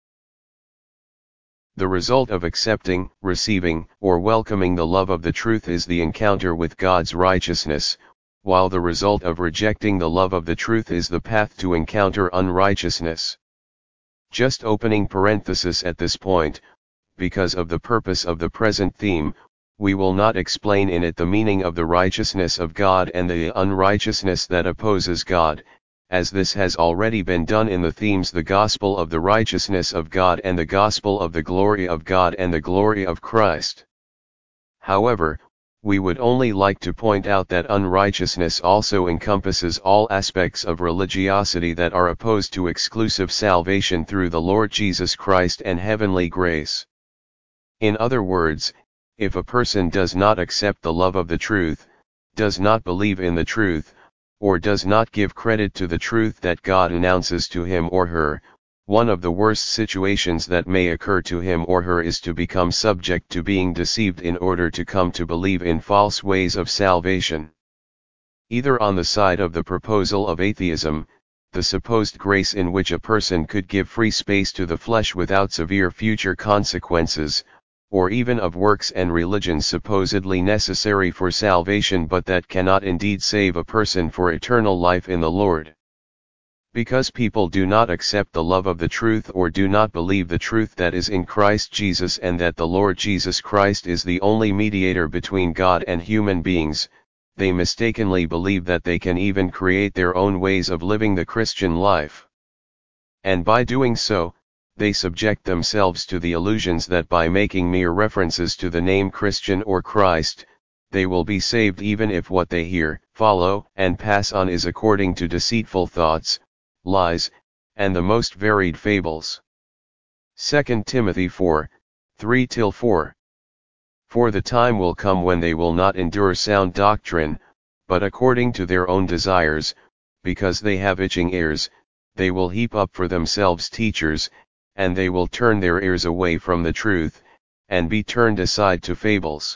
The result of accepting, receiving, or welcoming the love of the truth is the encounter with God's righteousness, while the result of rejecting the love of the truth is the path to encounter unrighteousness. Just opening parenthesis at this point, because of the purpose of the present theme, we will not explain in it the meaning of the righteousness of God and the unrighteousness that opposes God, as this has already been done in the themes the gospel of the righteousness of God and the gospel of the glory of God and the glory of Christ. However, we would only like to point out that unrighteousness also encompasses all aspects of religiosity that are opposed to exclusive salvation through the Lord Jesus Christ and heavenly grace. In other words, if a person does not accept the love of the truth, does not believe in the truth, or does not give credit to the truth that God announces to him or her, one of the worst situations that may occur to him or her is to become subject to being deceived in order to come to believe in false ways of salvation. Either on the side of the proposal of atheism, the supposed grace in which a person could give free space to the flesh without severe future consequences, or even of works and religions supposedly necessary for salvation but that cannot indeed save a person for eternal life in the Lord. Because people do not accept the love of the truth or do not believe the truth that is in Christ Jesus and that the Lord Jesus Christ is the only mediator between God and human beings, they mistakenly believe that they can even create their own ways of living the Christian life. And by doing so, they subject themselves to the illusions that by making mere references to the name Christian or Christ, they will be saved even if what they hear, follow, and pass on is according to deceitful thoughts, lies, and the most varied fables. 2 Timothy 4, 3-4. For the time will come when they will not endure sound doctrine, but according to their own desires, because they have itching ears, they will heap up for themselves teachers, and they will turn their ears away from the truth, and be turned aside to fables.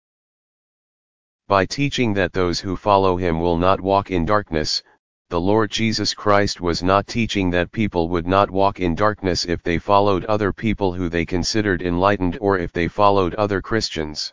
By teaching that those who follow him will not walk in darkness, the Lord Jesus Christ was not teaching that people would not walk in darkness if they followed other people who they considered enlightened or if they followed other Christians.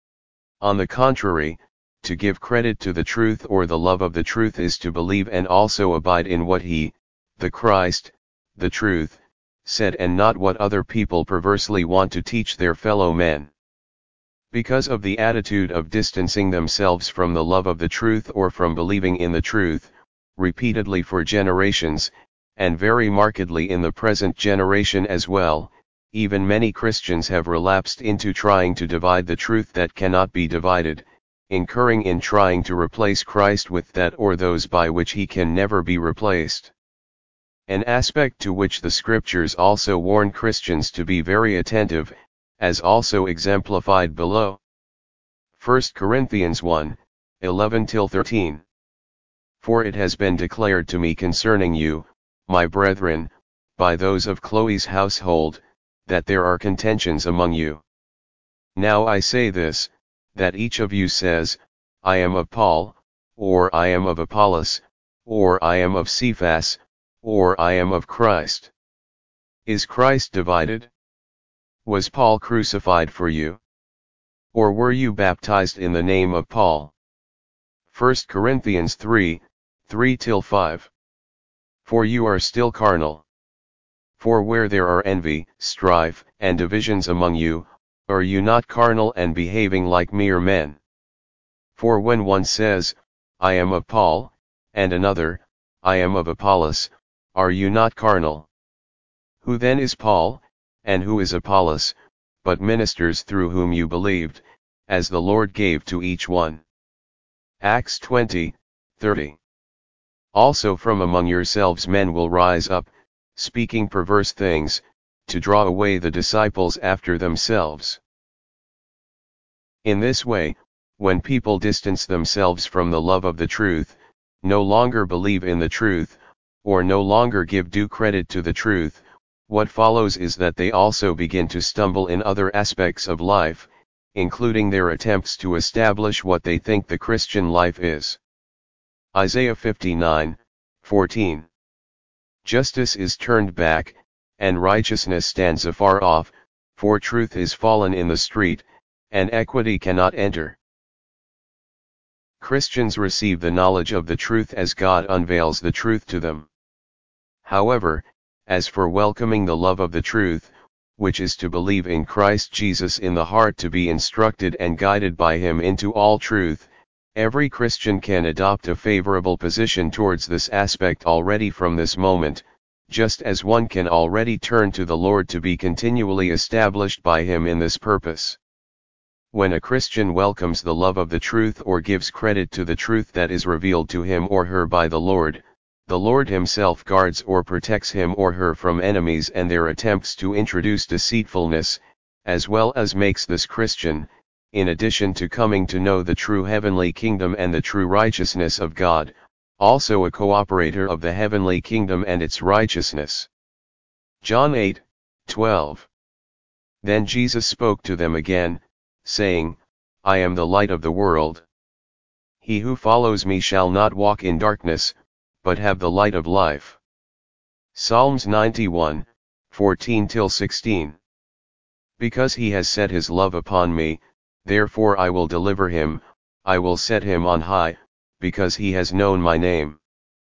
On the contrary, to give credit to the truth or the love of the truth is to believe and also abide in what he, the Christ, the truth, said and not what other people perversely want to teach their fellow men. Because of the attitude of distancing themselves from the love of the truth or from believing in the truth, repeatedly for generations, and very markedly in the present generation as well, even many Christians have relapsed into trying to divide the truth that cannot be divided, incurring in trying to replace Christ with that or those by which he can never be replaced. An aspect to which the scriptures also warn Christians to be very attentive, as also exemplified below. 1 Corinthians 1, 11-13. For it has been declared to me concerning you, my brethren, by those of Chloe's household, that there are contentions among you. Now I say this, that each of you says, I am of Paul, or I am of Apollos, or I am of Cephas, or I am of Christ. Is Christ divided? Was Paul crucified for you? Or were you baptized in the name of Paul? 1 Corinthians 3, 3-5. For you are still carnal. For where there are envy, strife, and divisions among you, are you not carnal and behaving like mere men? For when one says, I am of Paul, and another, I am of Apollos, are you not carnal? Who then is Paul, and who is Apollos, but ministers through whom you believed, as the Lord gave to each one? Acts 20, 30. Also from among yourselves men will rise up, speaking perverse things, to draw away the disciples after themselves. In this way, when people distance themselves from the love of the truth, no longer believe in the truth, or no longer give due credit to the truth, what follows is that they also begin to stumble in other aspects of life, including their attempts to establish what they think the Christian life is. Isaiah 59, 14. Justice is turned back, and righteousness stands afar off, for truth is fallen in the street, and equity cannot enter. Christians receive the knowledge of the truth as God unveils the truth to them. However, as for welcoming the love of the truth, which is to believe in Christ Jesus in the heart to be instructed and guided by him into all truth, every Christian can adopt a favorable position towards this aspect already from this moment, just as one can already turn to the Lord to be continually established by him in this purpose. When a Christian welcomes the love of the truth or gives credit to the truth that is revealed to him or her by the Lord himself guards or protects him or her from enemies and their attempts to introduce deceitfulness, as well as makes this Christian, in addition to coming to know the true heavenly kingdom and the true righteousness of God, also a cooperator of the heavenly kingdom and its righteousness. John 8, 12. Then Jesus spoke to them again, saying, I am the light of the world. He who follows me shall not walk in darkness, but have the light of life. Psalms 91, 14-16. Because he has set his love upon me, therefore I will deliver him, I will set him on high, because he has known my name.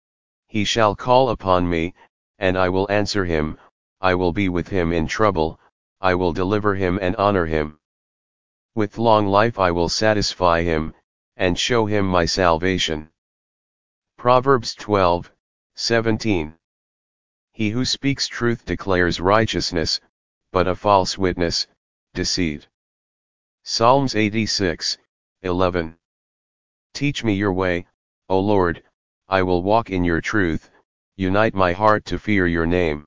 He shall call upon me, and I will answer him. I will be with him in trouble, I will deliver him and honor him. With long life I will satisfy him, and show him my salvation. Proverbs 12:17. He who speaks truth declares righteousness, but a false witness, deceit. Psalms 86:11. Teach me your way, O Lord, I will walk in your truth, unite my heart to fear your name.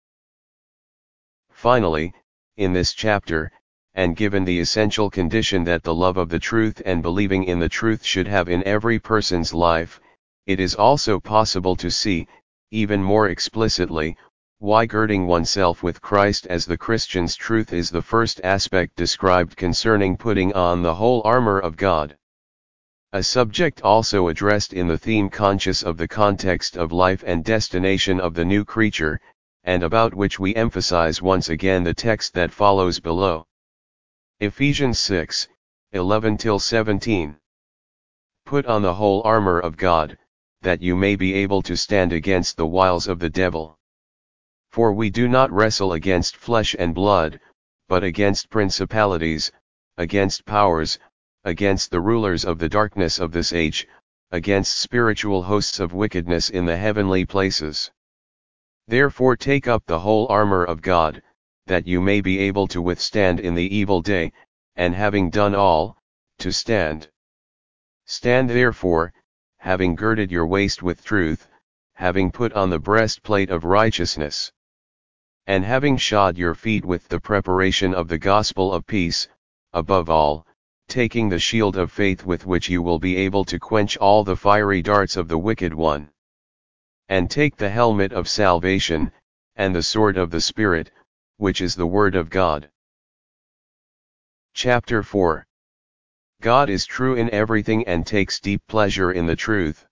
Finally, in this chapter, and given the essential condition that the love of the truth and believing in the truth should have in every person's life, it is also possible to see, even more explicitly, why girding oneself with Christ as the Christian's truth is the first aspect described concerning putting on the whole armor of God. A subject also addressed in the theme conscious of the context of life and destination of the new creature, and about which we emphasize once again the text that follows below. Ephesians 6:11-17. Put on the whole armor of God, that you may be able to stand against the wiles of the devil. For we do not wrestle against flesh and blood, but against principalities, against powers, against the rulers of the darkness of this age, against spiritual hosts of wickedness in the heavenly places. Therefore take up the whole armor of God, that you may be able to withstand in the evil day, and having done all, to stand. Stand therefore, having girded your waist with truth, having put on the breastplate of righteousness, and having shod your feet with the preparation of the gospel of peace, above all, taking the shield of faith with which you will be able to quench all the fiery darts of the wicked one. And take the helmet of salvation, and the sword of the Spirit, which is the word of God. Chapter 4. God is true in everything and takes deep pleasure in the truth.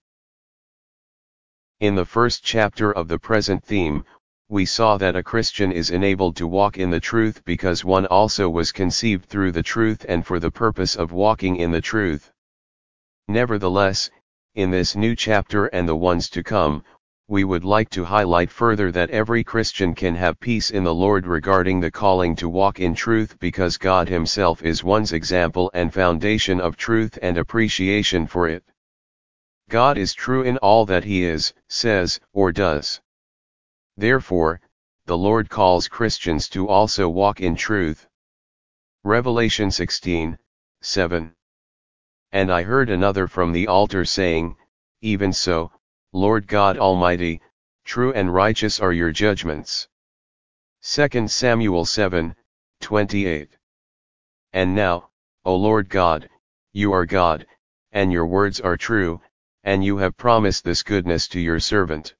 In the first chapter of the present theme, we saw that a Christian is enabled to walk in the truth because one also was conceived through the truth and for the purpose of walking in the truth. Nevertheless, in this new chapter and the ones to come, we would like to highlight further that every Christian can have peace in the Lord regarding the calling to walk in truth because God Himself is one's example and foundation of truth and appreciation for it. God is true in all that He is, says, or does. Therefore, the Lord calls Christians to also walk in truth. Revelation 16:7. And I heard another from the altar saying, Even so, Lord God Almighty, true and righteous are your judgments. 2 Samuel 7:28. And now, O Lord God, you are God, and your words are true, and you have promised this goodness to your servant.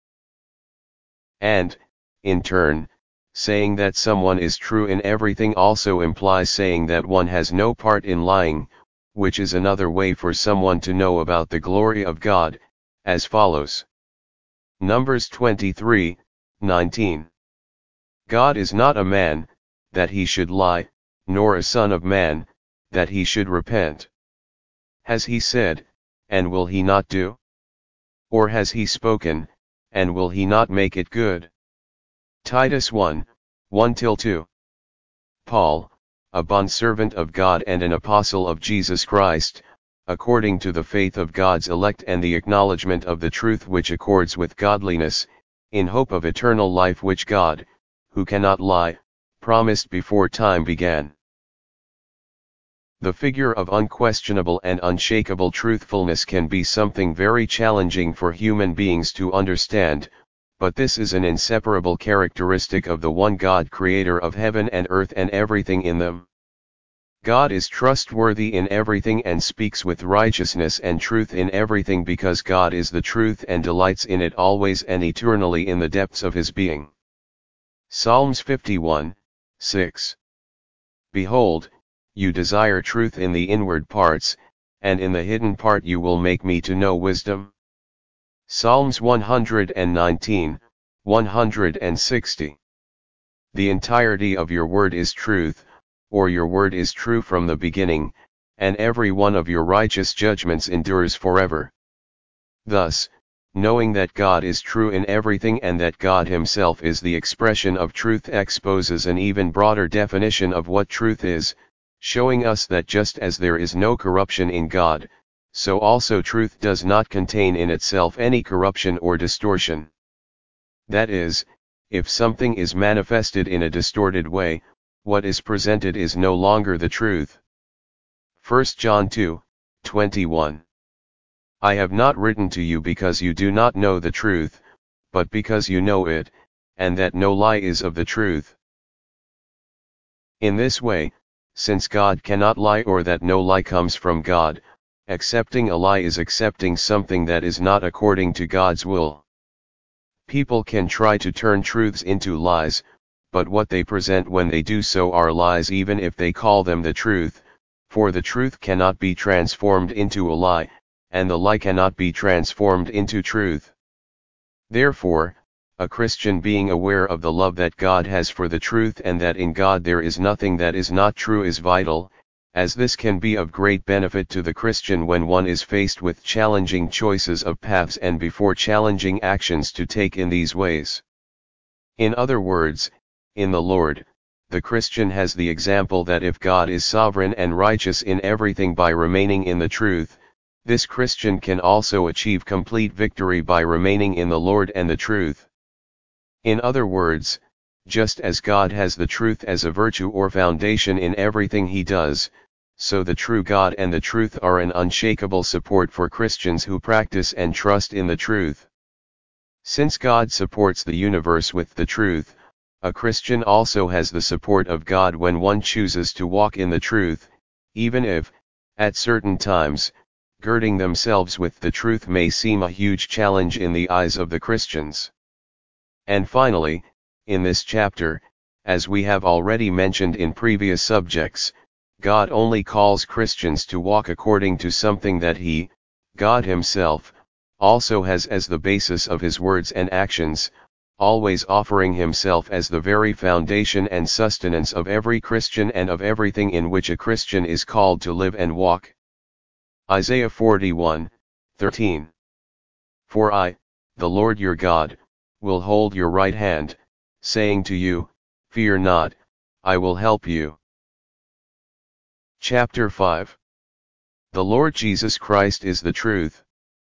And, in turn, saying that someone is true in everything also implies saying that one has no part in lying, which is another way for someone to know about the glory of God, as follows. Numbers 23:19. God is not a man, that he should lie, nor a son of man, that he should repent. Has he said, and will he not do? Or has he spoken, and will he not make it good? Titus 1:1-2. Paul, a bondservant of God and an apostle of Jesus Christ, according to the faith of God's elect and the acknowledgement of the truth which accords with godliness, in hope of eternal life which God, who cannot lie, promised before time began. The figure of unquestionable and unshakable truthfulness can be something very challenging for human beings to understand, but this is an inseparable characteristic of the one God, creator of heaven and earth and everything in them. God is trustworthy in everything and speaks with righteousness and truth in everything because God is the truth and delights in it always and eternally in the depths of His being. Psalms 51:6. Behold, you desire truth in the inward parts, and in the hidden part you will make me to know wisdom. Psalms 119:160. The entirety of your word is truth, or your word is true from the beginning, and every one of your righteous judgments endures forever. Thus, knowing that God is true in everything and that God himself is the expression of truth, exposes an even broader definition of what truth is, showing us that just as there is no corruption in God, so also truth does not contain in itself any corruption or distortion. That is, if something is manifested in a distorted way, what is presented is no longer the truth. 1 John 2:21. I have not written to you because you do not know the truth, but because you know it, and that no lie is of the truth. In this way, since God cannot lie or that no lie comes from God, accepting a lie is accepting something that is not according to God's will. People can try to turn truths into lies, but what they present when they do so are lies even if they call them the truth, for the truth cannot be transformed into a lie, and the lie cannot be transformed into truth. Therefore, a Christian being aware of the love that God has for the truth and that in God there is nothing that is not true is vital, as this can be of great benefit to the Christian when one is faced with challenging choices of paths and before challenging actions to take in these ways. In other words, in the Lord, the Christian has the example that if God is sovereign and righteous in everything by remaining in the truth, this Christian can also achieve complete victory by remaining in the Lord and the truth. In other words, just as God has the truth as a virtue or foundation in everything he does, so the true God and the truth are an unshakable support for Christians who practice and trust in the truth. Since God supports the universe with the truth, a Christian also has the support of God when one chooses to walk in the truth, even if, at certain times, girding themselves with the truth may seem a huge challenge in the eyes of the Christians. And finally, in this chapter, as we have already mentioned in previous subjects, God only calls Christians to walk according to something that He, God Himself, also has as the basis of His words and actions, always offering Himself as the very foundation and sustenance of every Christian and of everything in which a Christian is called to live and walk. Isaiah 41:13. For I, the Lord your God, will hold your right hand, saying to you, fear not, I will help you. Chapter 5. The Lord Jesus Christ is the truth.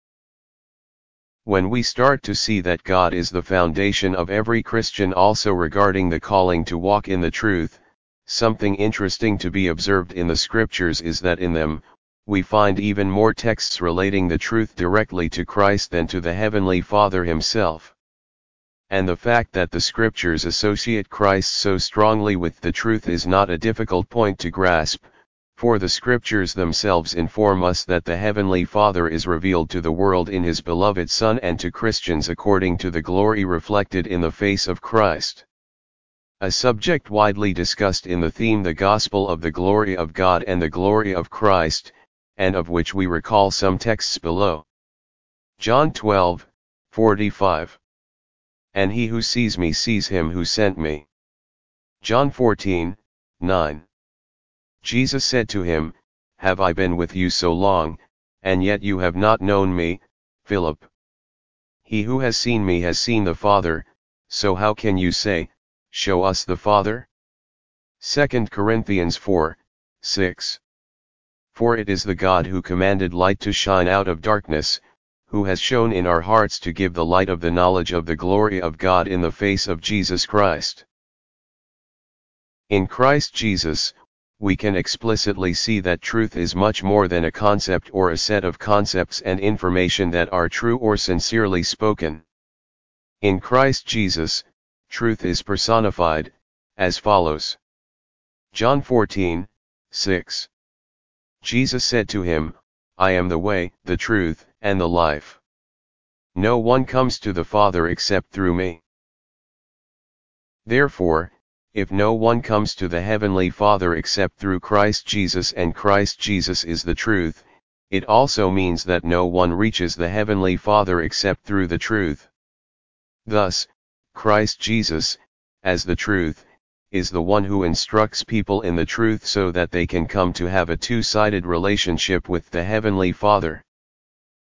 When we start to see that God is the foundation of every Christian also regarding the calling to walk in the truth, something interesting to be observed in the scriptures is that in them, we find even more texts relating the truth directly to Christ than to the Heavenly Father Himself. And the fact that the scriptures associate Christ so strongly with the truth is not a difficult point to grasp, for the scriptures themselves inform us that the Heavenly Father is revealed to the world in His beloved Son and to Christians according to the glory reflected in the face of Christ. A subject widely discussed in the theme The Gospel of the Glory of God and the Glory of Christ, and of which we recall some texts below. John 12:45. And he who sees me sees him who sent me. John 14:9. Jesus said to him, Have I been with you so long, and yet you have not known me, Philip? He who has seen me has seen the Father, so how can you say, Show us the Father? 2 Corinthians 4:6. For it is the God who commanded light to shine out of darkness, who has shown in our hearts to give the light of the knowledge of the glory of God in the face of Jesus Christ. In Christ Jesus, we can explicitly see that truth is much more than a concept or a set of concepts and information that are true or sincerely spoken. In Christ Jesus, truth is personified, as follows. John 14:6. Jesus said to him, I am the way, the truth, and the life. No one comes to the Father except through me. Therefore, if no one comes to the Heavenly Father except through Christ Jesus and Christ Jesus is the truth, it also means that no one reaches the Heavenly Father except through the truth. Thus, Christ Jesus, as the truth, is the one who instructs people in the truth so that they can come to have a two-sided relationship with the Heavenly Father.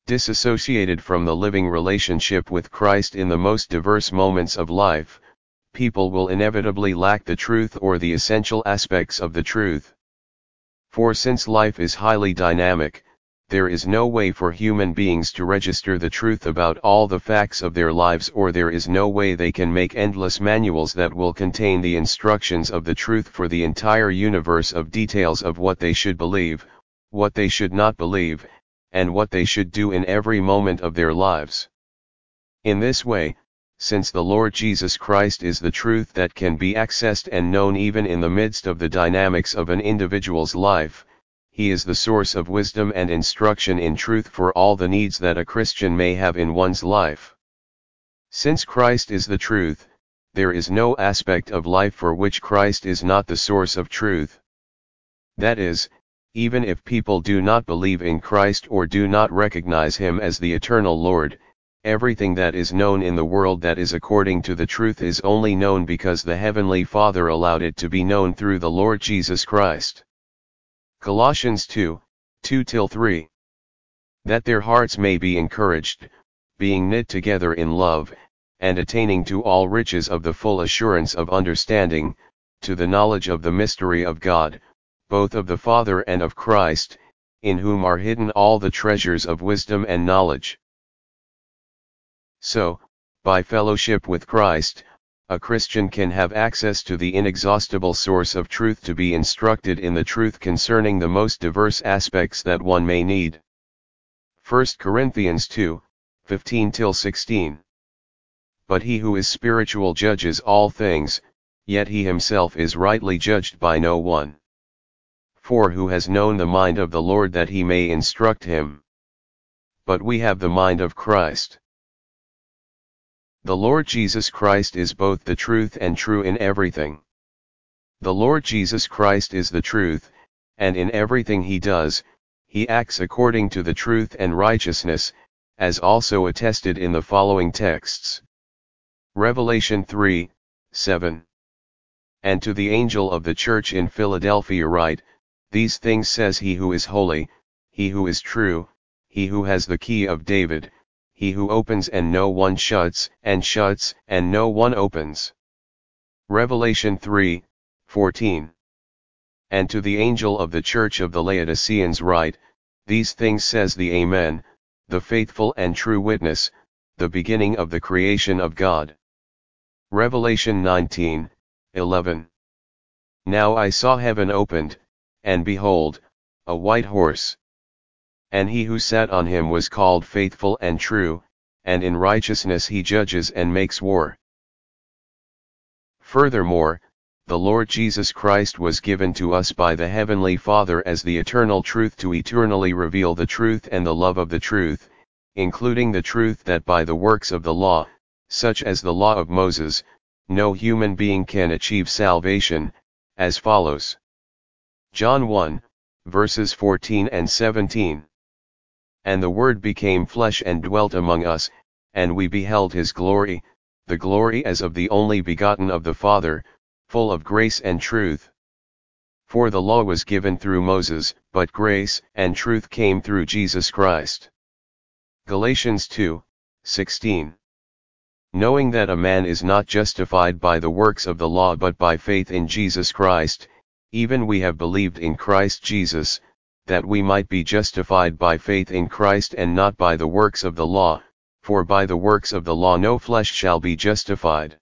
Disassociated from the living relationship with Christ in the most diverse moments of life, people will inevitably lack the truth or the essential aspects of the truth. For since life is highly dynamic, there is no way for human beings to register the truth about all the facts of their lives, or there is no way they can make endless manuals that will contain the instructions of the truth for the entire universe of details of what they should believe, what they should not believe, and what they should do in every moment of their lives. In this way, since the Lord Jesus Christ is the truth that can be accessed and known even in the midst of the dynamics of an individual's life, He is the source of wisdom and instruction in truth for all the needs that a Christian may have in one's life. Since Christ is the truth, there is no aspect of life for which Christ is not the source of truth. That is, even if people do not believe in Christ or do not recognize Him as the eternal Lord, everything that is known in the world that is according to the truth is only known because the Heavenly Father allowed it to be known through the Lord Jesus Christ. Colossians 2:2-3. That their hearts may be encouraged, being knit together in love, and attaining to all riches of the full assurance of understanding, to the knowledge of the mystery of God, both of the Father and of Christ, in whom are hidden all the treasures of wisdom and knowledge. So, by fellowship with Christ, a Christian can have access to the inexhaustible source of truth to be instructed in the truth concerning the most diverse aspects that one may need. 1 Corinthians 2:15-16. But he who is spiritual judges all things, yet he himself is rightly judged by no one. For who has known the mind of the Lord that he may instruct him? But we have the mind of Christ. The Lord Jesus Christ is both the truth and true in everything. The Lord Jesus Christ is the truth, and in everything He does, He acts according to the truth and righteousness, as also attested in the following texts. Revelation 3:7. And to the angel of the church in Philadelphia write, These things says He who is holy, He who is true, He who has the key of David, He who opens and no one shuts, and shuts and no one opens. Revelation 3:14. And to the angel of the church of the Laodiceans write, These things says the Amen, the faithful and true witness, the beginning of the creation of God. Revelation 19:11. Now I saw heaven opened, and behold, a white horse. And he who sat on him was called Faithful and True, and in righteousness he judges and makes war. Furthermore, the Lord Jesus Christ was given to us by the Heavenly Father as the eternal truth to eternally reveal the truth and the love of the truth, including the truth that by the works of the law, such as the law of Moses, no human being can achieve salvation, as follows. John 1:14 and 17. And the Word became flesh and dwelt among us, and we beheld His glory, the glory as of the only begotten of the Father, full of grace and truth. For the law was given through Moses, but grace and truth came through Jesus Christ. Galatians 2:16. Knowing that a man is not justified by the works of the law but by faith in Jesus Christ, even we have believed in Christ Jesus, that we might be justified by faith in Christ and not by the works of the law, for by the works of the law no flesh shall be justified.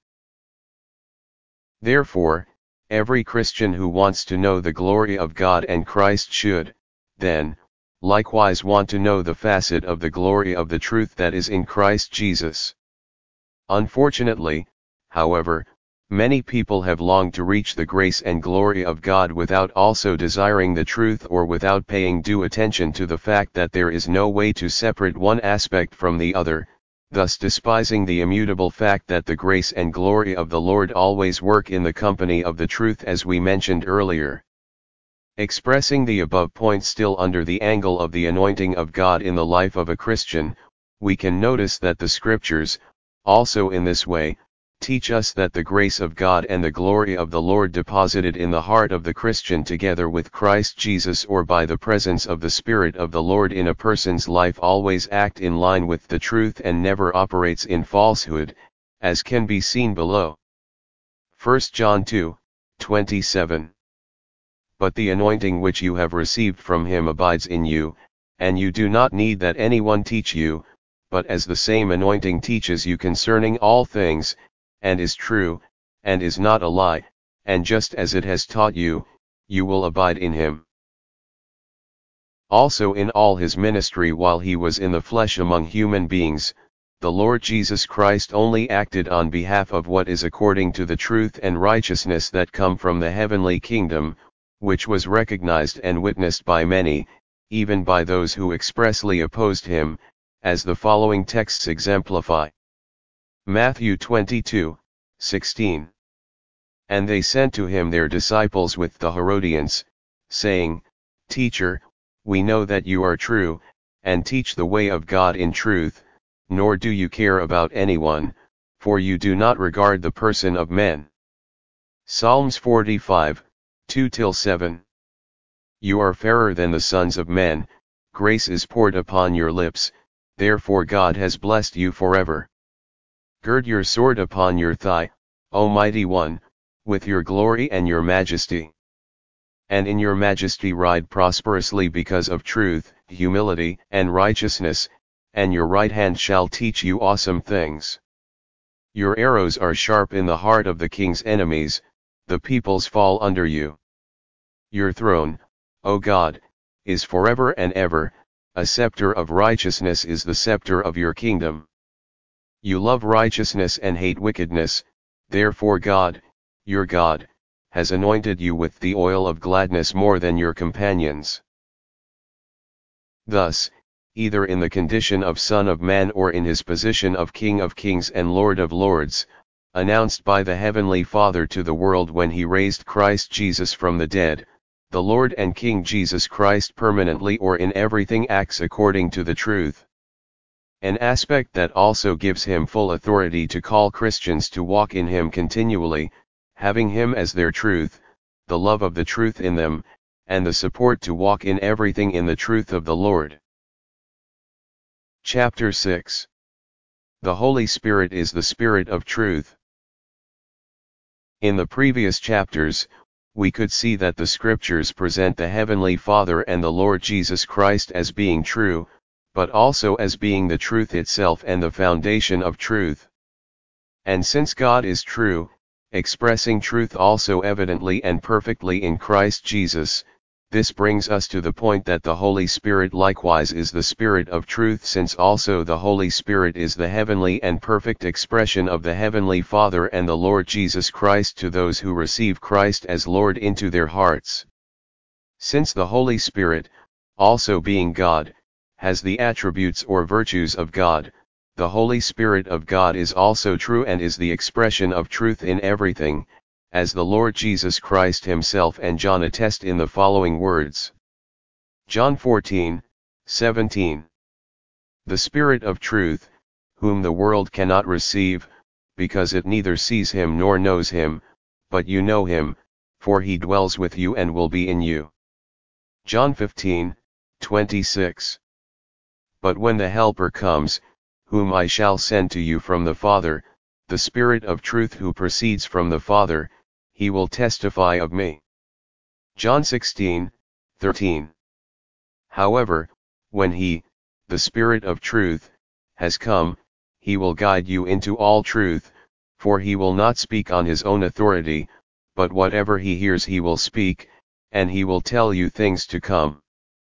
Therefore, every Christian who wants to know the glory of God and Christ should, then, likewise want to know the facet of the glory of the truth that is in Christ Jesus. Unfortunately, however, many people have longed to reach the grace and glory of God without also desiring the truth or without paying due attention to the fact that there is no way to separate one aspect from the other, thus despising the immutable fact that the grace and glory of the Lord always work in the company of the truth as we mentioned earlier. Expressing the above point still under the angle of the anointing of God in the life of a Christian, we can notice that the Scriptures, also in this way, teach us that the grace of God and the glory of the Lord deposited in the heart of the Christian together with Christ Jesus or by the presence of the Spirit of the Lord in a person's life always act in line with the truth and never operates in falsehood, as can be seen below. 1 John 2:27. But the anointing which you have received from him abides in you, and you do not need that anyone teach you, but as the same anointing teaches you concerning all things, and is true, and is not a lie, and just as it has taught you, you will abide in him. Also in all his ministry while he was in the flesh among human beings, the Lord Jesus Christ only acted on behalf of what is according to the truth and righteousness that come from the heavenly kingdom, which was recognized and witnessed by many, even by those who expressly opposed him, as the following texts exemplify. Matthew 22:16. And they sent to him their disciples with the Herodians, saying, Teacher, we know that you are true, and teach the way of God in truth, nor do you care about anyone, for you do not regard the person of men. Psalms 45:2-7. You are fairer than the sons of men, grace is poured upon your lips, therefore God has blessed you forever. Gird your sword upon your thigh, O mighty one, with your glory and your majesty. And in your majesty ride prosperously because of truth, humility, and righteousness, and your right hand shall teach you awesome things. Your arrows are sharp in the heart of the king's enemies, the peoples fall under you. Your throne, O God, is forever and ever, a scepter of righteousness is the scepter of your kingdom. You love righteousness and hate wickedness, therefore God, your God, has anointed you with the oil of gladness more than your companions. Thus, either in the condition of Son of Man or in his position of King of Kings and Lord of Lords, announced by the Heavenly Father to the world when he raised Christ Jesus from the dead, the Lord and King Jesus Christ permanently or in everything acts according to the truth. An aspect that also gives him full authority to call Christians to walk in him continually, having him as their truth, the love of the truth in them, and the support to walk in everything in the truth of the Lord. Chapter 6. The Holy Spirit is the Spirit of Truth. In the previous chapters, we could see that the Scriptures present the Heavenly Father and the Lord Jesus Christ as being true, but also as being the truth itself and the foundation of truth. And since God is true, expressing truth also evidently and perfectly in Christ Jesus, this brings us to the point that the Holy Spirit likewise is the Spirit of truth, since also the Holy Spirit is the heavenly and perfect expression of the Heavenly Father and the Lord Jesus Christ to those who receive Christ as Lord into their hearts. Since the Holy Spirit, also being God, has the attributes or virtues of God, the Holy Spirit of God is also true and is the expression of truth in everything, as the Lord Jesus Christ himself and John attest in the following words. John 14:17. The Spirit of truth, whom the world cannot receive, because it neither sees him nor knows him, but you know him, for he dwells with you and will be in you. John 15:26. But when the Helper comes, whom I shall send to you from the Father, the Spirit of truth who proceeds from the Father, he will testify of me. John 16:13. However, when he, the Spirit of truth, has come, he will guide you into all truth, for he will not speak on his own authority, but whatever he hears he will speak, and he will tell you things to come.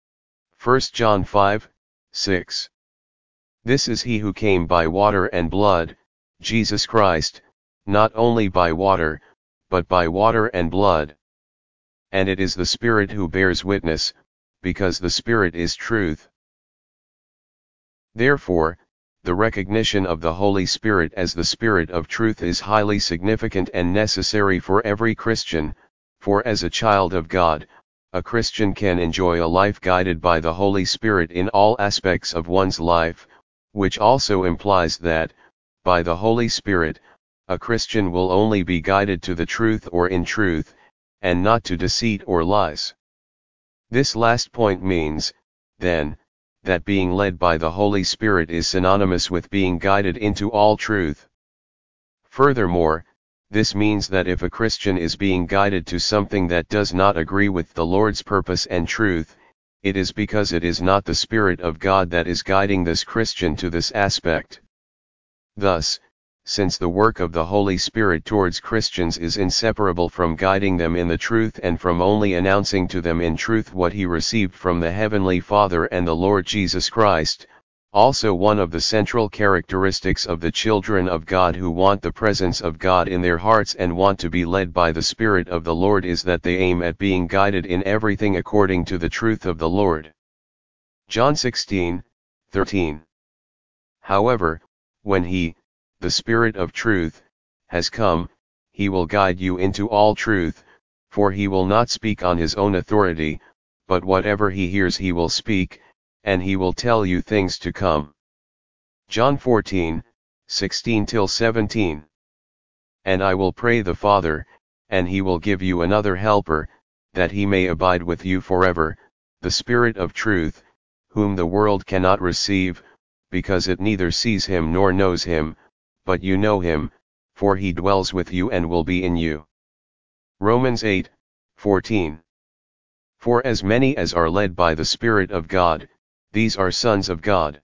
1 John 5:6. This is he who came by water and blood, Jesus Christ, not only by water, but by water and blood. And it is the Spirit who bears witness, because the Spirit is truth. Therefore, the recognition of the Holy Spirit as the Spirit of truth is highly significant and necessary for every Christian, for as a child of God, a Christian can enjoy a life guided by the Holy Spirit in all aspects of one's life, which also implies that, by the Holy Spirit, a Christian will only be guided to the truth or in truth, and not to deceit or lies. This last point means, then, that being led by the Holy Spirit is synonymous with being guided into all truth. Furthermore, this means that if a Christian is being guided to something that does not agree with the Lord's purpose and truth, it is because it is not the Spirit of God that is guiding this Christian to this aspect. Thus, since the work of the Holy Spirit towards Christians is inseparable from guiding them in the truth and from only announcing to them in truth what he received from the Heavenly Father and the Lord Jesus Christ, also one of the central characteristics of the children of God who want the presence of God in their hearts and want to be led by the Spirit of the Lord is that they aim at being guided in everything according to the truth of the Lord. John 16:13. However, when He, the Spirit of truth, has come, He will guide you into all truth, for He will not speak on His own authority, but whatever He hears He will speak, and He will tell you things to come. John 14:16-17. And I will pray the Father, and He will give you another helper, that He may abide with you forever, the Spirit of truth, whom the world cannot receive, because it neither sees Him nor knows Him, but you know Him, for He dwells with you and will be in you. Romans 8:14. For as many as are led by the Spirit of God, these are sons of God.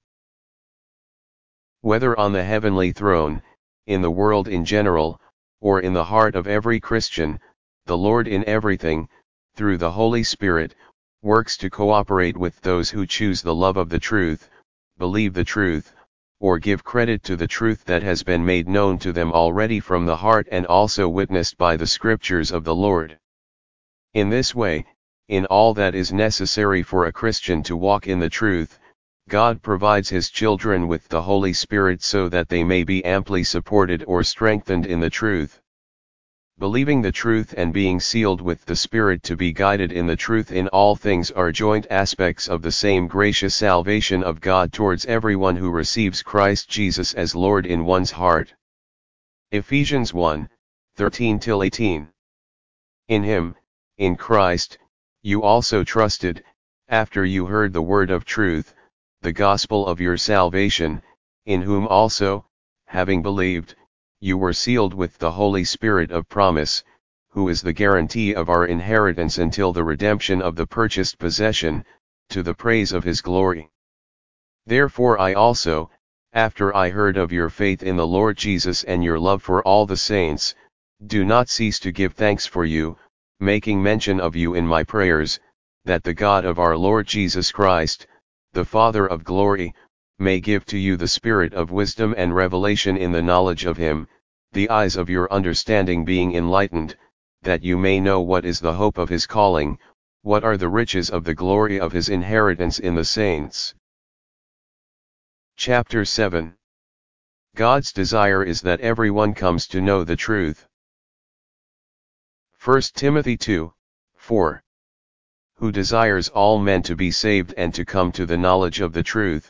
Whether on the heavenly throne, in the world in general, or in the heart of every Christian, the Lord in everything, through the Holy Spirit, works to cooperate with those who choose the love of the truth, believe the truth, or give credit to the truth that has been made known to them already from the heart and also witnessed by the Scriptures of the Lord. In this way, in all that is necessary for a Christian to walk in the truth, God provides His children with the Holy Spirit so that they may be amply supported or strengthened in the truth. Believing the truth and being sealed with the Spirit to be guided in the truth in all things are joint aspects of the same gracious salvation of God towards everyone who receives Christ Jesus as Lord in one's heart. Ephesians 1:13-18. In Him, in Christ, you also trusted, after you heard the word of truth, the gospel of your salvation, in whom also, having believed, you were sealed with the Holy Spirit of promise, who is the guarantee of our inheritance until the redemption of the purchased possession, to the praise of His glory. Therefore I also, after I heard of your faith in the Lord Jesus and your love for all the saints, do not cease to give thanks for you, making mention of you in my prayers, that the God of our Lord Jesus Christ, the Father of glory, may give to you the spirit of wisdom and revelation in the knowledge of Him, the eyes of your understanding being enlightened, that you may know what is the hope of His calling, what are the riches of the glory of His inheritance in the saints. Chapter 7. God's desire is that everyone comes to know the truth. 1 Timothy 2:4. Who desires all men to be saved and to come to the knowledge of the truth.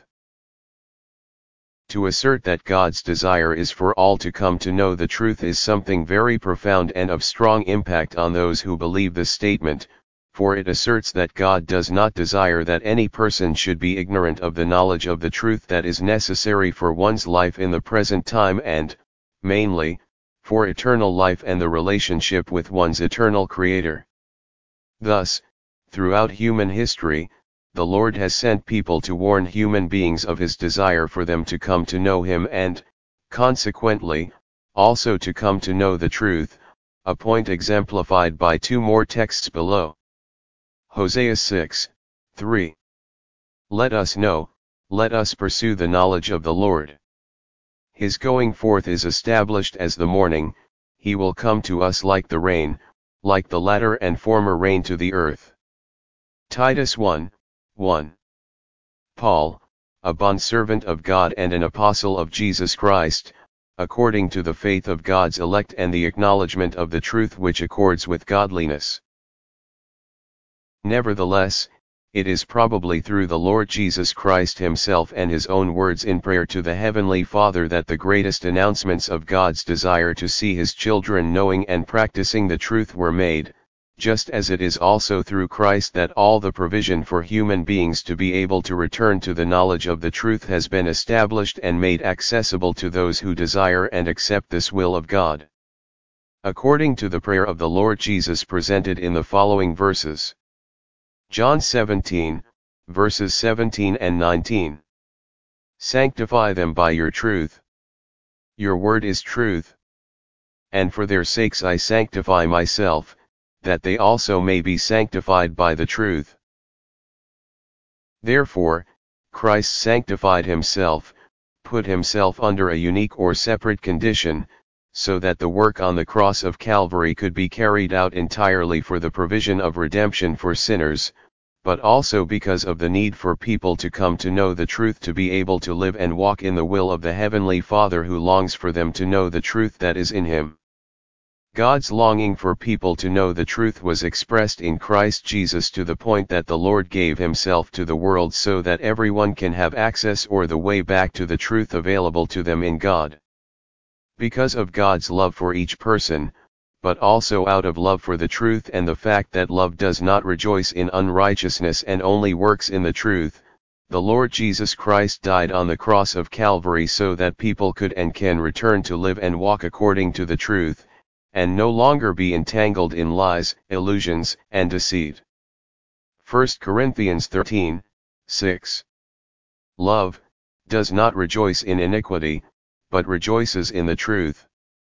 To assert that God's desire is for all to come to know the truth is something very profound and of strong impact on those who believe this statement, for it asserts that God does not desire that any person should be ignorant of the knowledge of the truth that is necessary for one's life in the present time and, mainly, for eternal life and the relationship with one's eternal Creator. Thus, throughout human history, the Lord has sent people to warn human beings of His desire for them to come to know Him and, consequently, also to come to know the truth, a point exemplified by two more texts below. Hosea 6:3. Let us know, let us pursue the knowledge of the Lord. His going forth is established as the morning, He will come to us like the rain, like the latter and former rain to the earth. Titus 1:1. Paul, a bondservant of God and an apostle of Jesus Christ, according to the faith of God's elect and the acknowledgement of the truth which accords with godliness. Nevertheless, it is probably through the Lord Jesus Christ himself and his own words in prayer to the Heavenly Father that the greatest announcements of God's desire to see his children knowing and practicing the truth were made, just as it is also through Christ that all the provision for human beings to be able to return to the knowledge of the truth has been established and made accessible to those who desire and accept this will of God. According to the prayer of the Lord Jesus presented in the following verses. John 17, verses 17 and 19. Sanctify them by your truth. Your word is truth. And for their sakes I sanctify myself, that they also may be sanctified by the truth. Therefore, Christ sanctified himself, put himself under a unique or separate condition, so that the work on the cross of Calvary could be carried out entirely for the provision of redemption for sinners, but also because of the need for people to come to know the truth to be able to live and walk in the will of the Heavenly Father who longs for them to know the truth that is in him. God's longing for people to know the truth was expressed in Christ Jesus to the point that the Lord gave himself to the world so that everyone can have access or the way back to the truth available to them in God. Because of God's love for each person, but also out of love for the truth and the fact that love does not rejoice in unrighteousness and only works in the truth, the Lord Jesus Christ died on the cross of Calvary so that people could and can return to live and walk according to the truth, and no longer be entangled in lies, illusions, and deceit. 1 Corinthians 13, 6. Love does not rejoice in iniquity, but rejoices in the truth.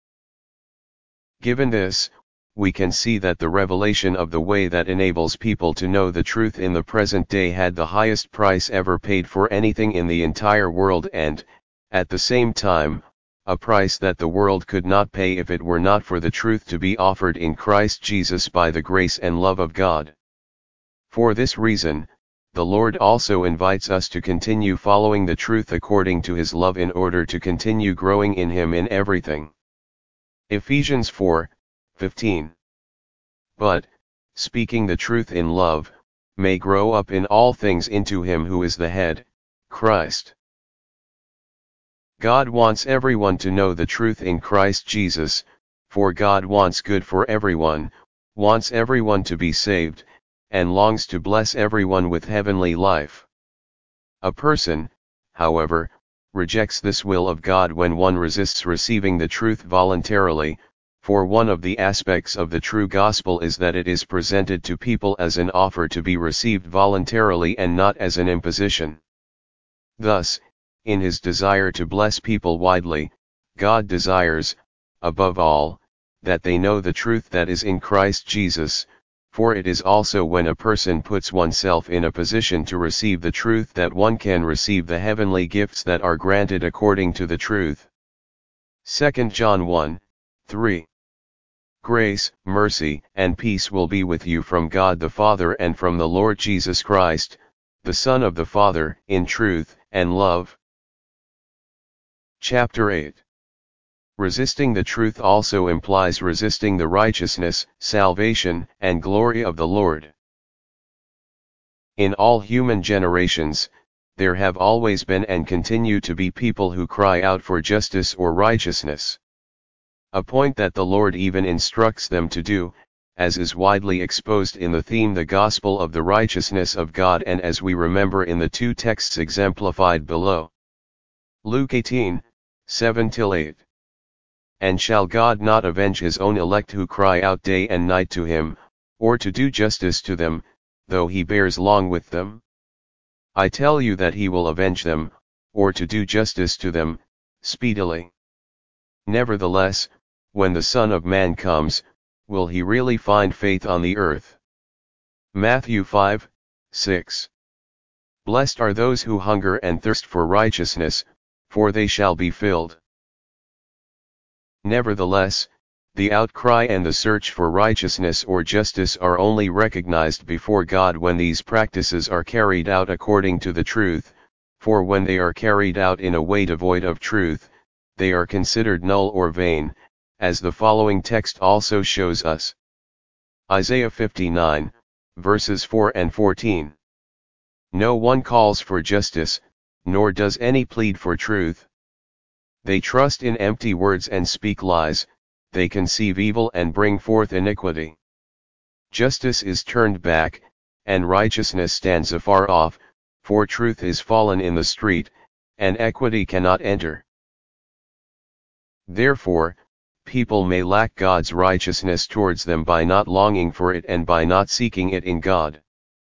Given this, we can see that the revelation of the way that enables people to know the truth in the present day had the highest price ever paid for anything in the entire world and, at the same time, a price that the world could not pay if it were not for the truth to be offered in Christ Jesus by the grace and love of God. For this reason, the Lord also invites us to continue following the truth according to his love in order to continue growing in him in everything. Ephesians 4:15. But, speaking the truth in love, may grow up in all things into him who is the head, Christ. God wants everyone to know the truth in Christ Jesus, for God wants good for everyone, wants everyone to be saved, and longs to bless everyone with heavenly life. A person, however, rejects this will of God when one resists receiving the truth voluntarily, for one of the aspects of the true gospel is that it is presented to people as an offer to be received voluntarily and not as an imposition. Thus, in his desire to bless people widely, God desires, above all, that they know the truth that is in Christ Jesus, for it is also when a person puts oneself in a position to receive the truth that one can receive the heavenly gifts that are granted according to the truth. 2 John 1:3. Grace, mercy, and peace will be with you from God the Father and from the Lord Jesus Christ, the Son of the Father, in truth and love. Chapter 8. Resisting the truth also implies resisting the righteousness, salvation, and glory of the Lord. In all human generations, there have always been and continue to be people who cry out for justice or righteousness. A point that the Lord even instructs them to do, as is widely exposed in the theme the gospel of the righteousness of God and as we remember in the two texts exemplified below. Luke 18:7-8. And shall God not avenge his own elect who cry out day and night to him, or to do justice to them, though he bears long with them? I tell you that he will avenge them, or to do justice to them, speedily. Nevertheless, when the Son of Man comes, will he really find faith on the earth? Matthew 5:6. Blessed are those who hunger and thirst for righteousness, for they shall be filled. Nevertheless, the outcry and the search for righteousness or justice are only recognized before God when these practices are carried out according to the truth, for when they are carried out in a way devoid of truth, they are considered null or vain, as the following text also shows us. Isaiah 59, verses 4 and 14. No one calls for justice, nor does any plead for truth. They trust in empty words and speak lies, they conceive evil and bring forth iniquity. Justice is turned back, and righteousness stands afar off, for truth is fallen in the street, and equity cannot enter. Therefore, people may lack God's righteousness towards them by not longing for it and by not seeking it in God.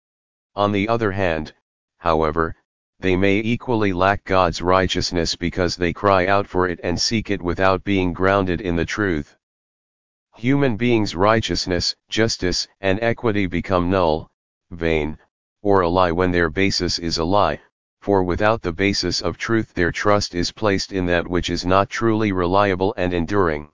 On the other hand, however, they may equally lack God's righteousness because they cry out for it and seek it without being grounded in the truth. Human beings' righteousness, justice, and equity become null, vain, or a lie when their basis is a lie, for without the basis of truth their trust is placed in that which is not truly reliable and enduring.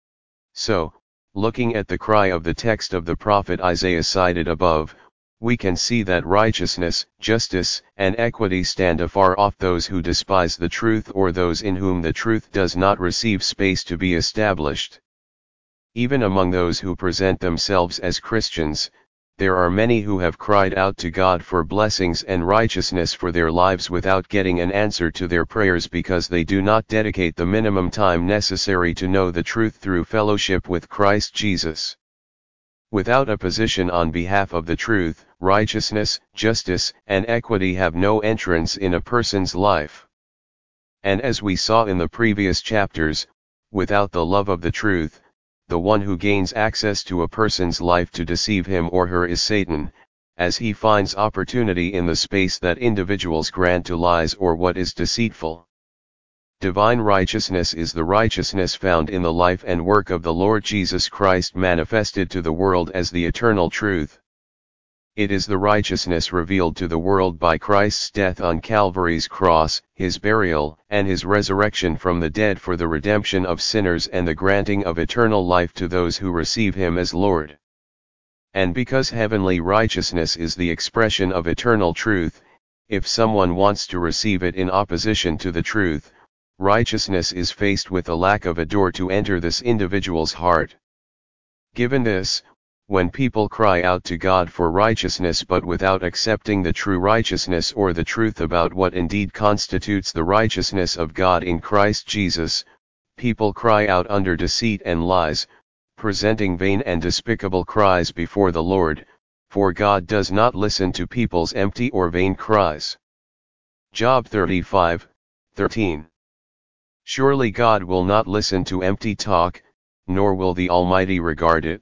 So, looking at the cry of the text of the prophet Isaiah cited above, we can see that righteousness, justice, and equity stand afar off those who despise the truth or those in whom the truth does not receive space to be established. Even among those who present themselves as Christians, there are many who have cried out to God for blessings and righteousness for their lives without getting an answer to their prayers because they do not dedicate the minimum time necessary to know the truth through fellowship with Christ Jesus. Without a position on behalf of the truth, righteousness, justice, and equity have no entrance in a person's life. And as we saw in the previous chapters, without the love of the truth, the one who gains access to a person's life to deceive him or her is Satan, as he finds opportunity in the space that individuals grant to lies or what is deceitful. Divine righteousness is the righteousness found in the life and work of the Lord Jesus Christ manifested to the world as the eternal truth. It is the righteousness revealed to the world by Christ's death on Calvary's cross, his burial, and his resurrection from the dead for the redemption of sinners and the granting of eternal life to those who receive him as Lord. And because heavenly righteousness is the expression of eternal truth, if someone wants to receive it in opposition to the truth, righteousness is faced with a lack of a door to enter this individual's heart. Given this, when people cry out to God for righteousness but without accepting the true righteousness or the truth about what indeed constitutes the righteousness of God in Christ Jesus, people cry out under deceit and lies, presenting vain and despicable cries before the Lord, for God does not listen to people's empty or vain cries. Job 35:13. Surely God will not listen to empty talk, nor will the Almighty regard it.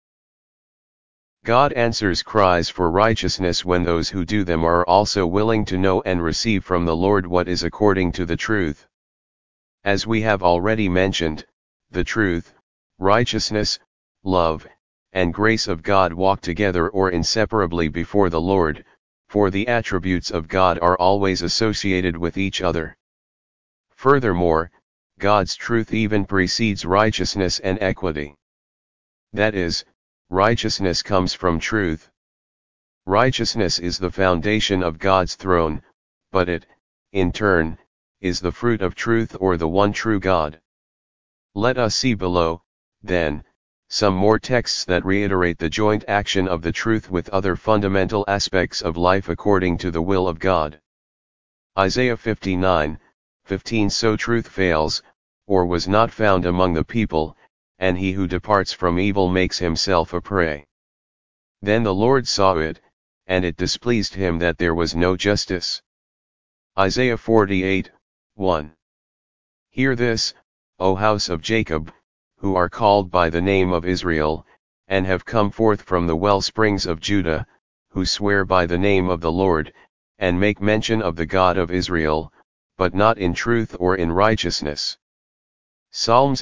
God answers cries for righteousness when those who do them are also willing to know and receive from the Lord what is according to the truth. As we have already mentioned, the truth, righteousness, love, and grace of God walk together or inseparably before the Lord, for the attributes of God are always associated with each other. Furthermore, God's truth even precedes righteousness and equity. That is, righteousness comes from truth. Righteousness is the foundation of God's throne, but it, in turn, is the fruit of truth or the one true God. Let us see below, then, some more texts that reiterate the joint action of the truth with other fundamental aspects of life according to the will of God. Isaiah 59:15. So truth fails, or was not found among the people, and he who departs from evil makes himself a prey. Then the Lord saw it, and it displeased him that there was no justice. Isaiah 48:1. Hear this, O house of Jacob, who are called by the name of Israel, and have come forth from the well springs of Judah, who swear by the name of the Lord, and make mention of the God of Israel, but not in truth or in righteousness. Psalms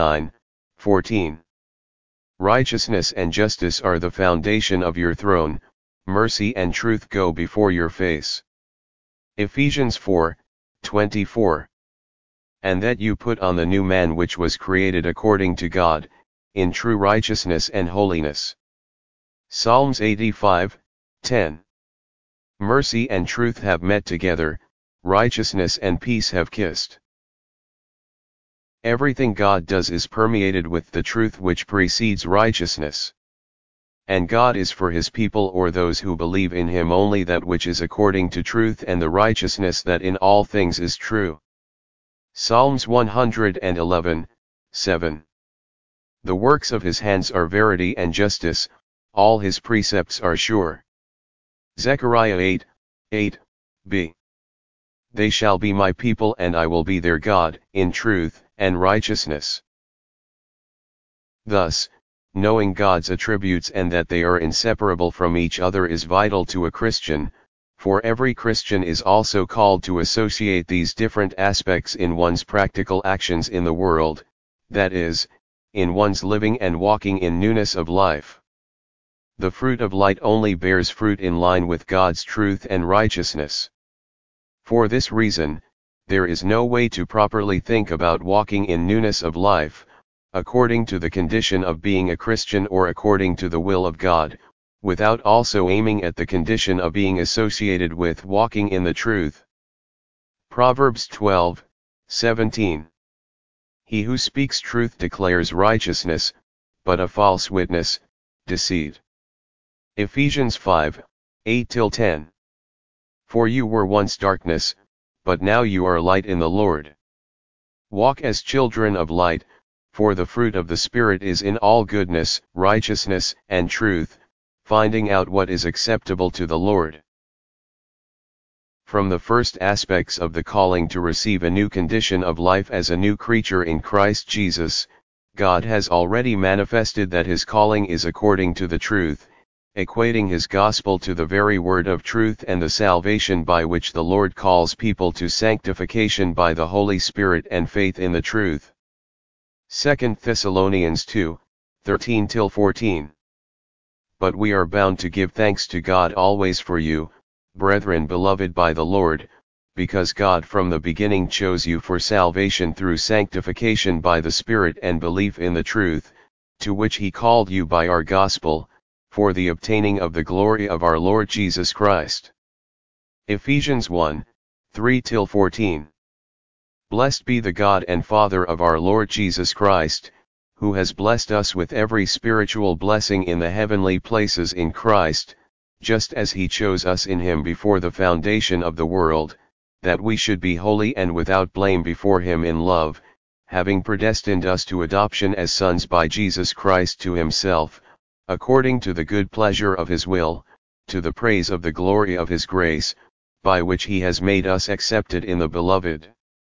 89:14. Righteousness and justice are the foundation of your throne, mercy and truth go before your face. Ephesians 4:24. And that you put on the new man which was created according to God, in true righteousness and holiness. Psalms 85:10. Mercy and truth have met together, righteousness and peace have kissed. Everything God does is permeated with the truth which precedes righteousness. And God is for his people or those who believe in him only that which is according to truth and the righteousness that in all things is true. Psalms 111, 7. The works of his hands are verity and justice, all his precepts are sure. Zechariah 8, 8b. They shall be my people and I will be their God, in truth and righteousness. Thus, knowing God's attributes and that they are inseparable from each other is vital to a Christian, for every Christian is also called to associate these different aspects in one's practical actions in the world, that is, in one's living and walking in newness of life. The fruit of light only bears fruit in line with God's truth and righteousness. For this reason, there is no way to properly think about walking in newness of life, according to the condition of being a Christian or according to the will of God, without also aiming at the condition of being associated with walking in the truth. Proverbs 12, 17. He who speaks truth declares righteousness, but a false witness, deceit. Ephesians 5, 8-10. For you were once darkness, but now you are light in the Lord. Walk as children of light, for the fruit of the Spirit is in all goodness, righteousness, and truth, finding out what is acceptable to the Lord. From the first aspects of the calling to receive a new condition of life as a new creature in Christ Jesus, God has already manifested that his calling is according to the truth, equating his gospel to the very word of truth and the salvation by which the Lord calls people to sanctification by the Holy Spirit and faith in the truth. 2 Thessalonians 2, 13-14. But we are bound to give thanks to God always for you, brethren beloved by the Lord, because God from the beginning chose you for salvation through sanctification by the Spirit and belief in the truth, to which he called you by our gospel, for the obtaining of the glory of our Lord Jesus Christ. Ephesians 1, 3-14. Blessed be the God and Father of our Lord Jesus Christ, who has blessed us with every spiritual blessing in the heavenly places in Christ, just as he chose us in him before the foundation of the world, that we should be holy and without blame before him in love, having predestined us to adoption as sons by Jesus Christ to himself, according to the good pleasure of his will, to the praise of the glory of his grace, by which he has made us accepted in the Beloved.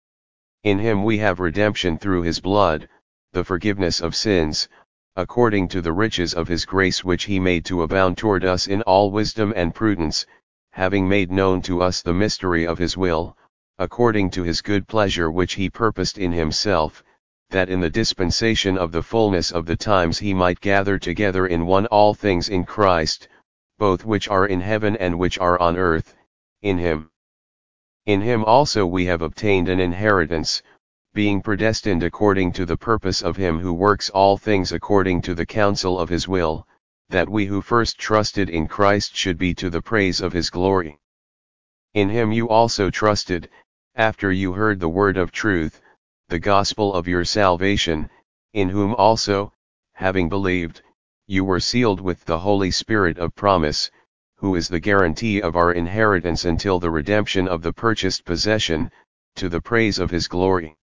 In him we have redemption through his blood, the forgiveness of sins, according to the riches of his grace which he made to abound toward us in all wisdom and prudence, having made known to us the mystery of his will, according to his good pleasure which he purposed in himself, that in the dispensation of the fullness of the times he might gather together in one all things in Christ, both which are in heaven and which are on earth, in him. In him also we have obtained an inheritance, being predestined according to the purpose of him who works all things according to the counsel of his will, that we who first trusted in Christ should be to the praise of his glory. In him you also trusted, after you heard the word of truth, the gospel of your salvation, in whom also, having believed, you were sealed with the Holy Spirit of promise, who is the guarantee of our inheritance until the redemption of the purchased possession, to the praise of his glory.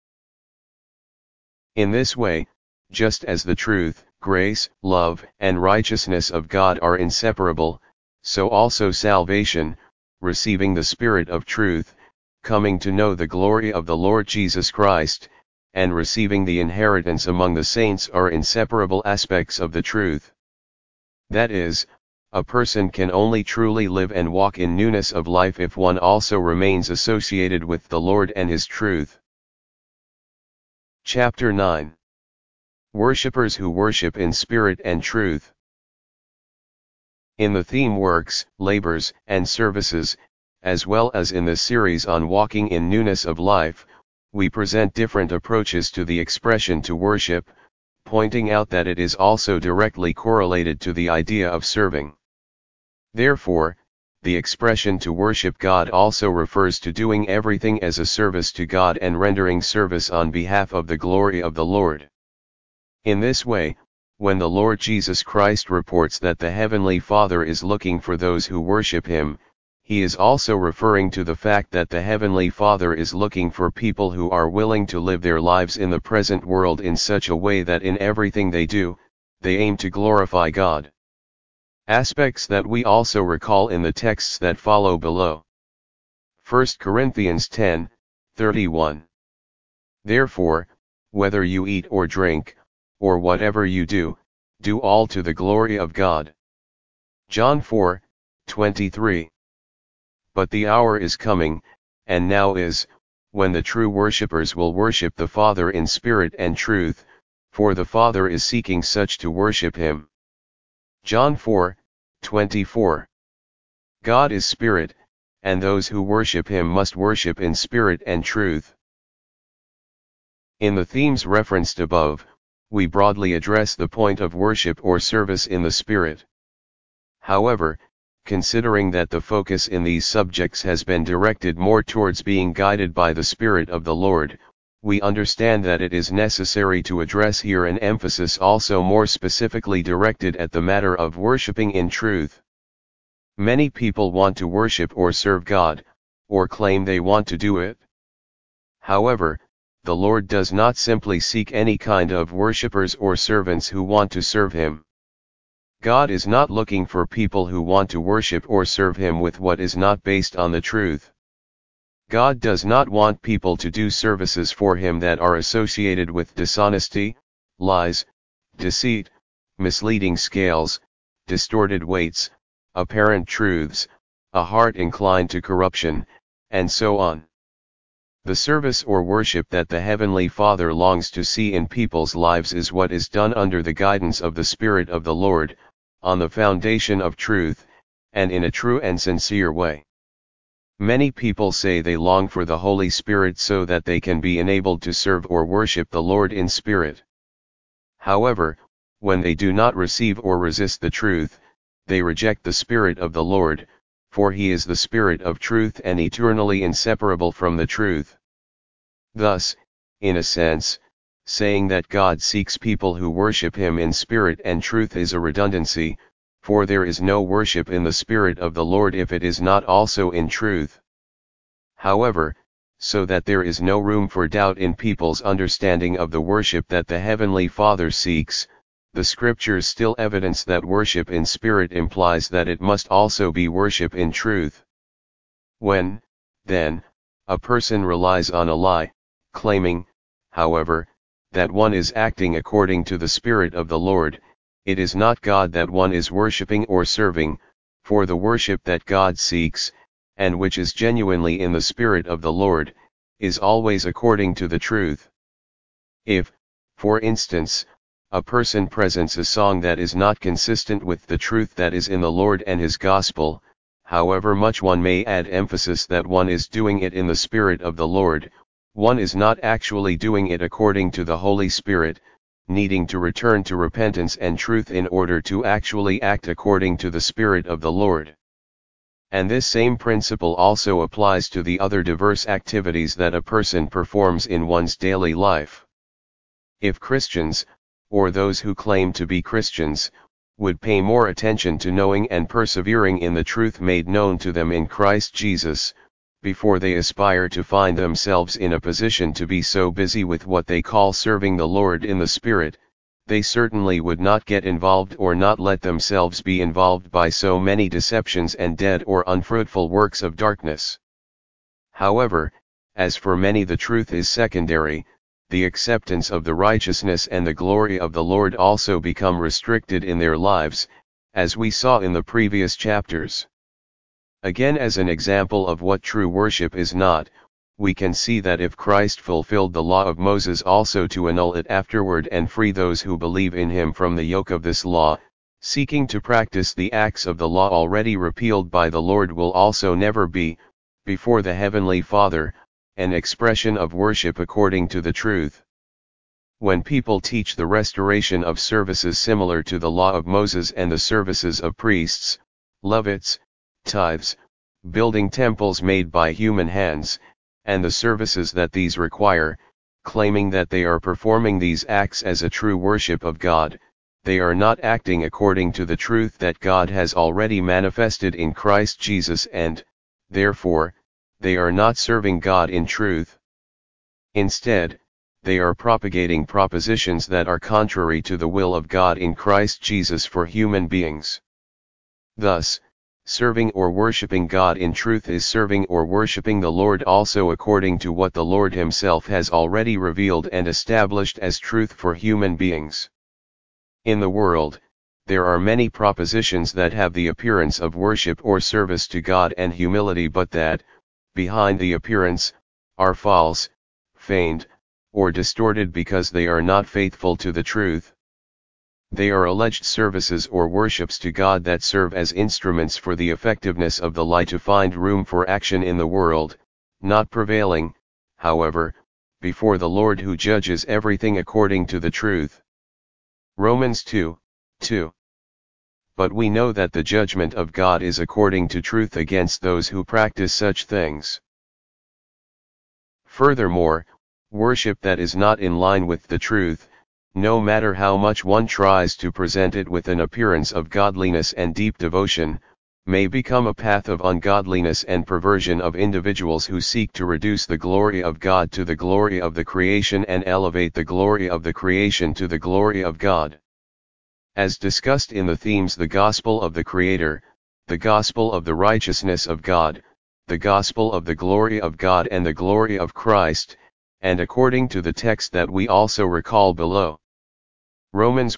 In this way, just as the truth, grace, love, and righteousness of God are inseparable, so also salvation, receiving the Spirit of truth, coming to know the glory of the Lord Jesus Christ, and receiving the inheritance among the saints are inseparable aspects of the truth. That is, a person can only truly live and walk in newness of life if one also remains associated with the Lord and his truth. Chapter 9. Worshippers who worship in spirit and truth. In the theme works, labors, and services, as well as in the series on walking in newness of life, we present different approaches to the expression to worship, pointing out that it is also directly correlated to the idea of serving. Therefore, the expression to worship God also refers to doing everything as a service to God and rendering service on behalf of the glory of the Lord. In this way, when the Lord Jesus Christ reports that the Heavenly Father is looking for those who worship Him, He is also referring to the fact that the Heavenly Father is looking for people who are willing to live their lives in the present world in such a way that in everything they do, they aim to glorify God. Aspects that we also recall in the texts that follow below. 1 Corinthians 10:31. Therefore, whether you eat or drink, or whatever you do, do all to the glory of God. John 4:23. But the hour is coming, and now is, when the true worshippers will worship the Father in spirit and truth, for the Father is seeking such to worship Him. John 4:24. God is spirit, and those who worship Him must worship in spirit and truth. In the themes referenced above, we broadly address the point of worship or service in the Spirit. However, considering that the focus in these subjects has been directed more towards being guided by the Spirit of the Lord, we understand that it is necessary to address here an emphasis also more specifically directed at the matter of worshiping in truth. Many people want to worship or serve God, or claim they want to do it. However, the Lord does not simply seek any kind of worshippers or servants who want to serve Him. God is not looking for people who want to worship or serve Him with what is not based on the truth. God does not want people to do services for Him that are associated with dishonesty, lies, deceit, misleading scales, distorted weights, apparent truths, a heart inclined to corruption, and so on. The service or worship that the Heavenly Father longs to see in people's lives is what is done under the guidance of the Spirit of the Lord, on the foundation of truth, and in a true and sincere way. Many people say they long for the Holy Spirit so that they can be enabled to serve or worship the Lord in spirit. However, when they do not receive or resist the truth, they reject the Spirit of the Lord, for He is the Spirit of truth and eternally inseparable from the truth. Thus, in a sense, saying that God seeks people who worship Him in spirit and truth is a redundancy, for there is no worship in the Spirit of the Lord if it is not also in truth. However, so that there is no room for doubt in people's understanding of the worship that the Heavenly Father seeks, the Scriptures still evidence that worship in spirit implies that it must also be worship in truth. When, then, a person relies on a lie, claiming, however, that one is acting according to the Spirit of the Lord, it is not God that one is worshipping or serving, for the worship that God seeks, and which is genuinely in the Spirit of the Lord, is always according to the truth. If, for instance, a person presents a song that is not consistent with the truth that is in the Lord and His gospel, however much one may add emphasis that one is doing it in the Spirit of the Lord, one is not actually doing it according to the Holy Spirit, needing to return to repentance and truth in order to actually act according to the Spirit of the Lord. And this same principle also applies to the other diverse activities that a person performs in one's daily life. If Christians, or those who claim to be Christians, would pay more attention to knowing and persevering in the truth made known to them in Christ Jesus, before they aspire to find themselves in a position to be so busy with what they call serving the Lord in the Spirit, they certainly would not get involved or not let themselves be involved by so many deceptions and dead or unfruitful works of darkness. However, as for many the truth is secondary, the acceptance of the righteousness and the glory of the Lord also become restricted in their lives, as we saw in the previous chapters. Again, as an example of what true worship is not, we can see that if Christ fulfilled the law of Moses also to annul it afterward and free those who believe in Him from the yoke of this law, seeking to practice the acts of the law already repealed by the Lord will also never be, before the Heavenly Father, an expression of worship according to the truth. When people teach the restoration of services similar to the law of Moses and the services of priests, Levites, tithes, building temples made by human hands, and the services that these require, claiming that they are performing these acts as a true worship of God, they are not acting according to the truth that God has already manifested in Christ Jesus and, therefore, they are not serving God in truth. Instead, they are propagating propositions that are contrary to the will of God in Christ Jesus for human beings. Thus, serving or worshipping God in truth is serving or worshipping the Lord also according to what the Lord Himself has already revealed and established as truth for human beings. In the world, there are many propositions that have the appearance of worship or service to God and humility, but that, behind the appearance, are false, feigned, or distorted because they are not faithful to the truth. They are alleged services or worships to God that serve as instruments for the effectiveness of the lie to find room for action in the world, not prevailing, however, before the Lord who judges everything according to the truth. Romans 2:2. But we know that the judgment of God is according to truth against those who practice such things. Furthermore, worship that is not in line with the truth, no matter how much one tries to present it with an appearance of godliness and deep devotion, may become a path of ungodliness and perversion of individuals who seek to reduce the glory of God to the glory of the creation and elevate the glory of the creation to the glory of God. As discussed in the themes the gospel of the Creator, the gospel of the righteousness of God, the gospel of the glory of God and the glory of Christ, and according to the text that we also recall below. Romans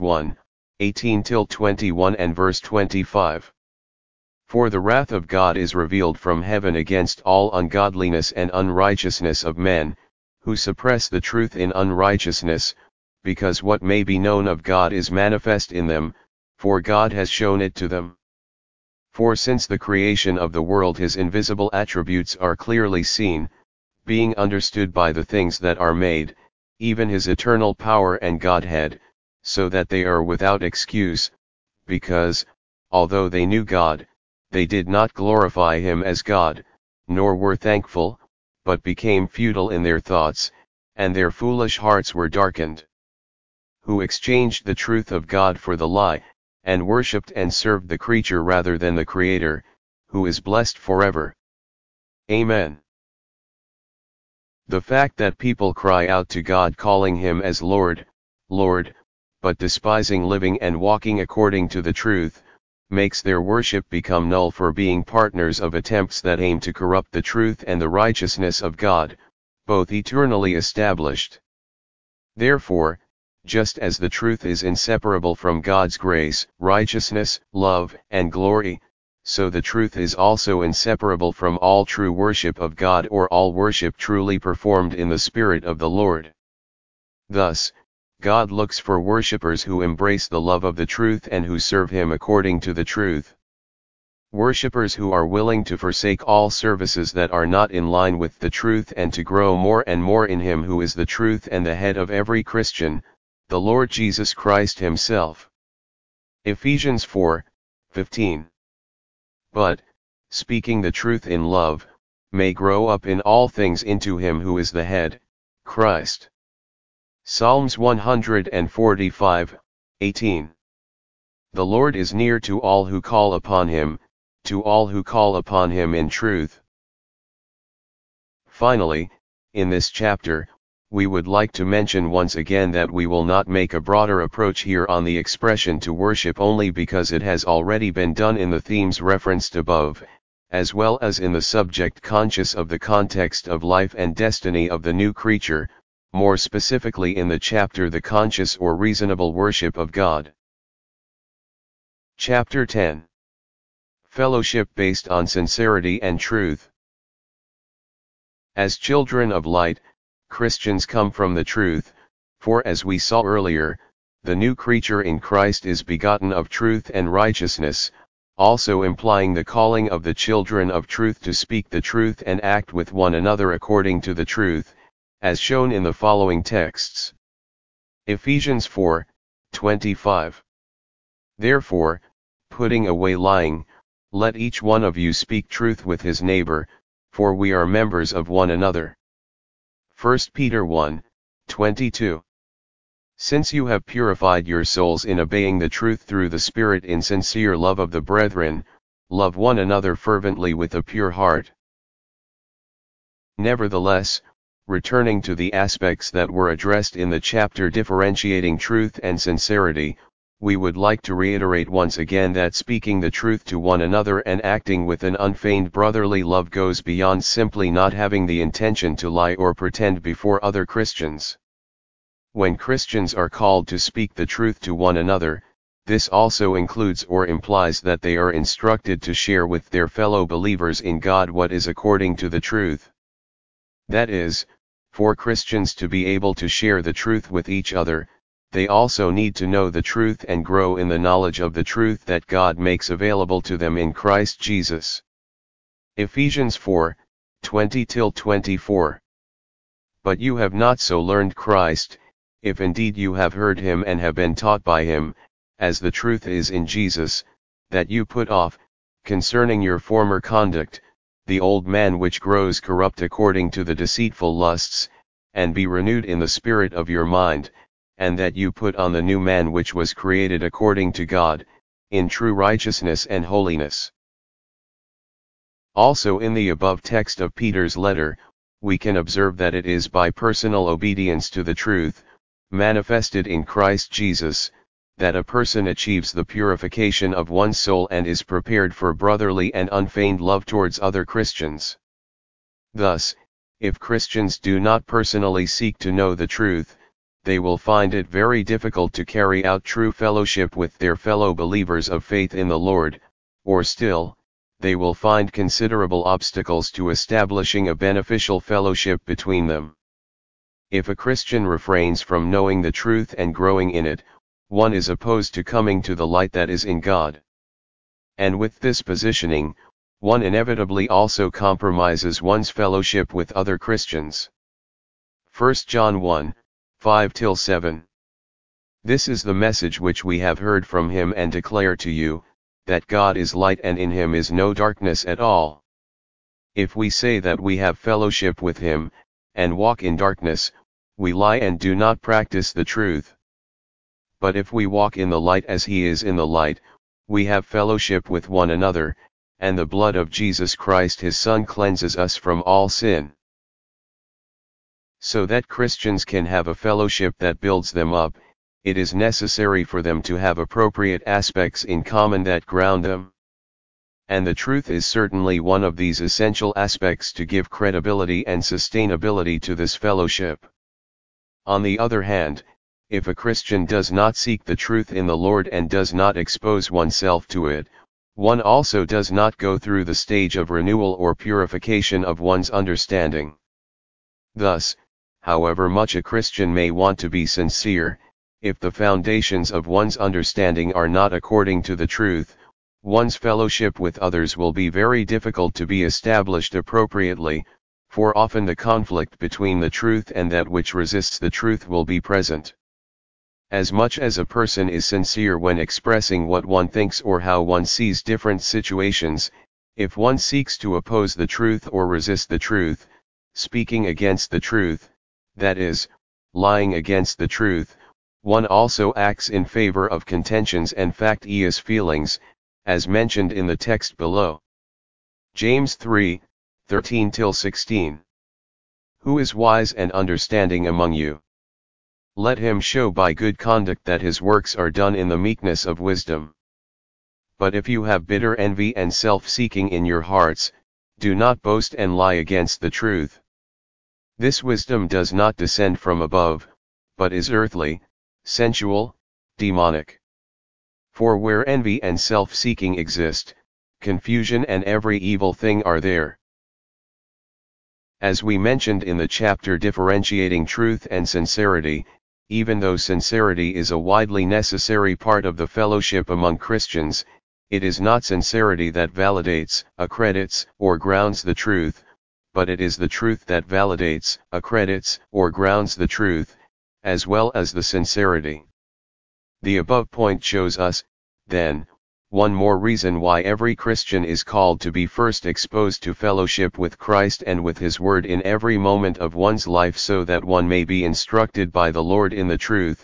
1:18-21 and verse 25. For the wrath of God is revealed from heaven against all ungodliness and unrighteousness of men, who suppress the truth in unrighteousness, because what may be known of God is manifest in them, for God has shown it to them. For since the creation of the world His invisible attributes are clearly seen, being understood by the things that are made, even His eternal power and Godhead, so that they are without excuse, because, although they knew God, they did not glorify Him as God, nor were thankful, but became futile in their thoughts, and their foolish hearts were darkened. Who exchanged the truth of God for the lie, and worshipped and served the creature rather than the Creator, who is blessed forever. Amen. The fact that people cry out to God calling Him as Lord, Lord, but despising living and walking according to the truth, makes their worship become null for being partners of attempts that aim to corrupt the truth and the righteousness of God, both eternally established. Therefore, just as the truth is inseparable from God's grace, righteousness, love, and glory, so the truth is also inseparable from all true worship of God or all worship truly performed in the Spirit of the Lord. Thus, God looks for worshippers who embrace the love of the truth and who serve Him according to the truth. Worshippers who are willing to forsake all services that are not in line with the truth and to grow more and more in Him who is the truth and the head of every Christian, the Lord Jesus Christ Himself. Ephesians 4:15. But, speaking the truth in love, may grow up in all things into Him who is the head, Christ. Psalms 145:18. The Lord is near to all who call upon Him, to all who call upon Him in truth. Finally, in this chapter, we would like to mention once again that we will not make a broader approach here on the expression to worship only because it has already been done in the themes referenced above, as well as in the subject conscious of the context of life and destiny of the new creature, more specifically in the chapter The Conscious or Reasonable Worship of God. Chapter 10. Fellowship based on sincerity and truth. As children of light, Christians come from the truth, for as we saw earlier, the new creature in Christ is begotten of truth and righteousness, also implying the calling of the children of truth to speak the truth and act with one another according to the truth, as shown in the following texts. Ephesians 4:25. Therefore, putting away lying, let each one of you speak truth with his neighbor, for we are members of one another. 1 Peter 1:22. Since you have purified your souls in obeying the truth through the Spirit in sincere love of the brethren, love one another fervently with a pure heart. Nevertheless, returning to the aspects that were addressed in the chapter differentiating truth and sincerity, we would like to reiterate once again that speaking the truth to one another and acting with an unfeigned brotherly love goes beyond simply not having the intention to lie or pretend before other Christians. When Christians are called to speak the truth to one another, this also includes or implies that they are instructed to share with their fellow believers in God what is according to the truth. That is, for Christians to be able to share the truth with each other, they also need to know the truth and grow in the knowledge of the truth that God makes available to them in Christ Jesus. Ephesians 4:20-24. But you have not so learned Christ, if indeed you have heard him and have been taught by him, as the truth is in Jesus, that you put off, concerning your former conduct, the old man which grows corrupt according to the deceitful lusts, and be renewed in the spirit of your mind, and that you put on the new man which was created according to God, in true righteousness and holiness. Also in the above text of Peter's letter, we can observe that it is by personal obedience to the truth, manifested in Christ Jesus, that a person achieves the purification of one's soul and is prepared for brotherly and unfeigned love towards other Christians. Thus, if Christians do not personally seek to know the truth, they will find it very difficult to carry out true fellowship with their fellow believers of faith in the Lord, or still, they will find considerable obstacles to establishing a beneficial fellowship between them. If a Christian refrains from knowing the truth and growing in it, one is opposed to coming to the light that is in God. And with this positioning, one inevitably also compromises one's fellowship with other Christians. 1 John 1:5-7. This is the message which we have heard from him and declare to you, that God is light and in him is no darkness at all. If we say that we have fellowship with him, and walk in darkness, we lie and do not practice the truth. But if we walk in the light as he is in the light, we have fellowship with one another, and the blood of Jesus Christ his Son cleanses us from all sin. So that Christians can have a fellowship that builds them up, it is necessary for them to have appropriate aspects in common that ground them. And the truth is certainly one of these essential aspects to give credibility and sustainability to this fellowship. On the other hand, if a Christian does not seek the truth in the Lord and does not expose oneself to it, one also does not go through the stage of renewal or purification of one's understanding. Thus, however much a Christian may want to be sincere, if the foundations of one's understanding are not according to the truth, one's fellowship with others will be very difficult to be established appropriately, for often the conflict between the truth and that which resists the truth will be present. As much as a person is sincere when expressing what one thinks or how one sees different situations, if one seeks to oppose the truth or resist the truth, speaking against the truth, that is, lying against the truth, one also acts in favor of contentions and factious feelings, as mentioned in the text below. James 3:13-16. Who is wise and understanding among you? Let him show by good conduct that his works are done in the meekness of wisdom. But if you have bitter envy and self-seeking in your hearts, do not boast and lie against the truth. This wisdom does not descend from above, but is earthly, sensual, demonic. For where envy and self-seeking exist, confusion and every evil thing are there. As we mentioned in the chapter differentiating truth and sincerity, even though sincerity is a widely necessary part of the fellowship among Christians, it is not sincerity that validates, accredits, or grounds the truth, but it is the truth that validates, accredits, or grounds the truth, as well as the sincerity. The above point shows us, then, one more reason why every Christian is called to be first exposed to fellowship with Christ and with His Word in every moment of one's life so that one may be instructed by the Lord in the truth,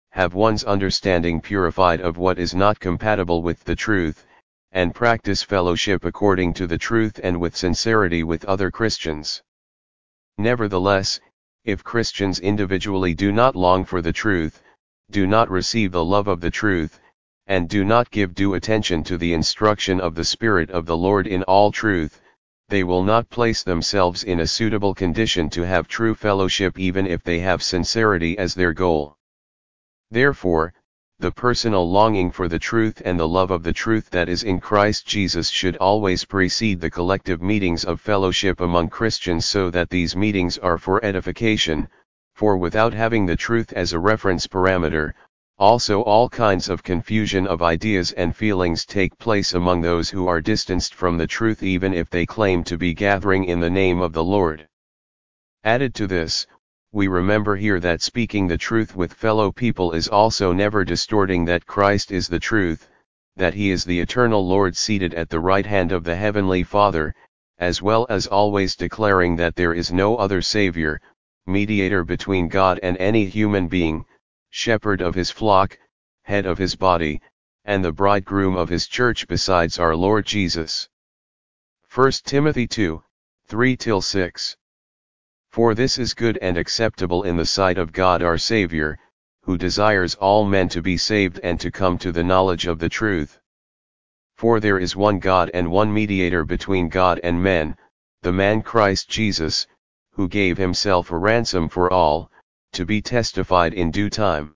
have one's understanding purified of what is not compatible with the truth, and practice fellowship according to the truth and with sincerity with other Christians. Nevertheless, if Christians individually do not long for the truth, do not receive the love of the truth, and do not give due attention to the instruction of the Spirit of the Lord in all truth, they will not place themselves in a suitable condition to have true fellowship even if they have sincerity as their goal. Therefore, the personal longing for the truth and the love of the truth that is in Christ Jesus should always precede the collective meetings of fellowship among Christians, so that these meetings are for edification, for without having the truth as a reference parameter, also all kinds of confusion of ideas and feelings take place among those who are distanced from the truth, even if they claim to be gathering in the name of the Lord. Added to this, we remember here that speaking the truth with fellow people is also never distorting that Christ is the truth, that he is the eternal Lord seated at the right hand of the Heavenly Father, as well as always declaring that there is no other Savior, mediator between God and any human being, shepherd of his flock, head of his body, and the bridegroom of his church besides our Lord Jesus. 1 Timothy 2, 3-6. For this is good and acceptable in the sight of God our Savior, who desires all men to be saved and to come to the knowledge of the truth. For there is one God and one mediator between God and men, the man Christ Jesus, who gave himself a ransom for all, to be testified in due time.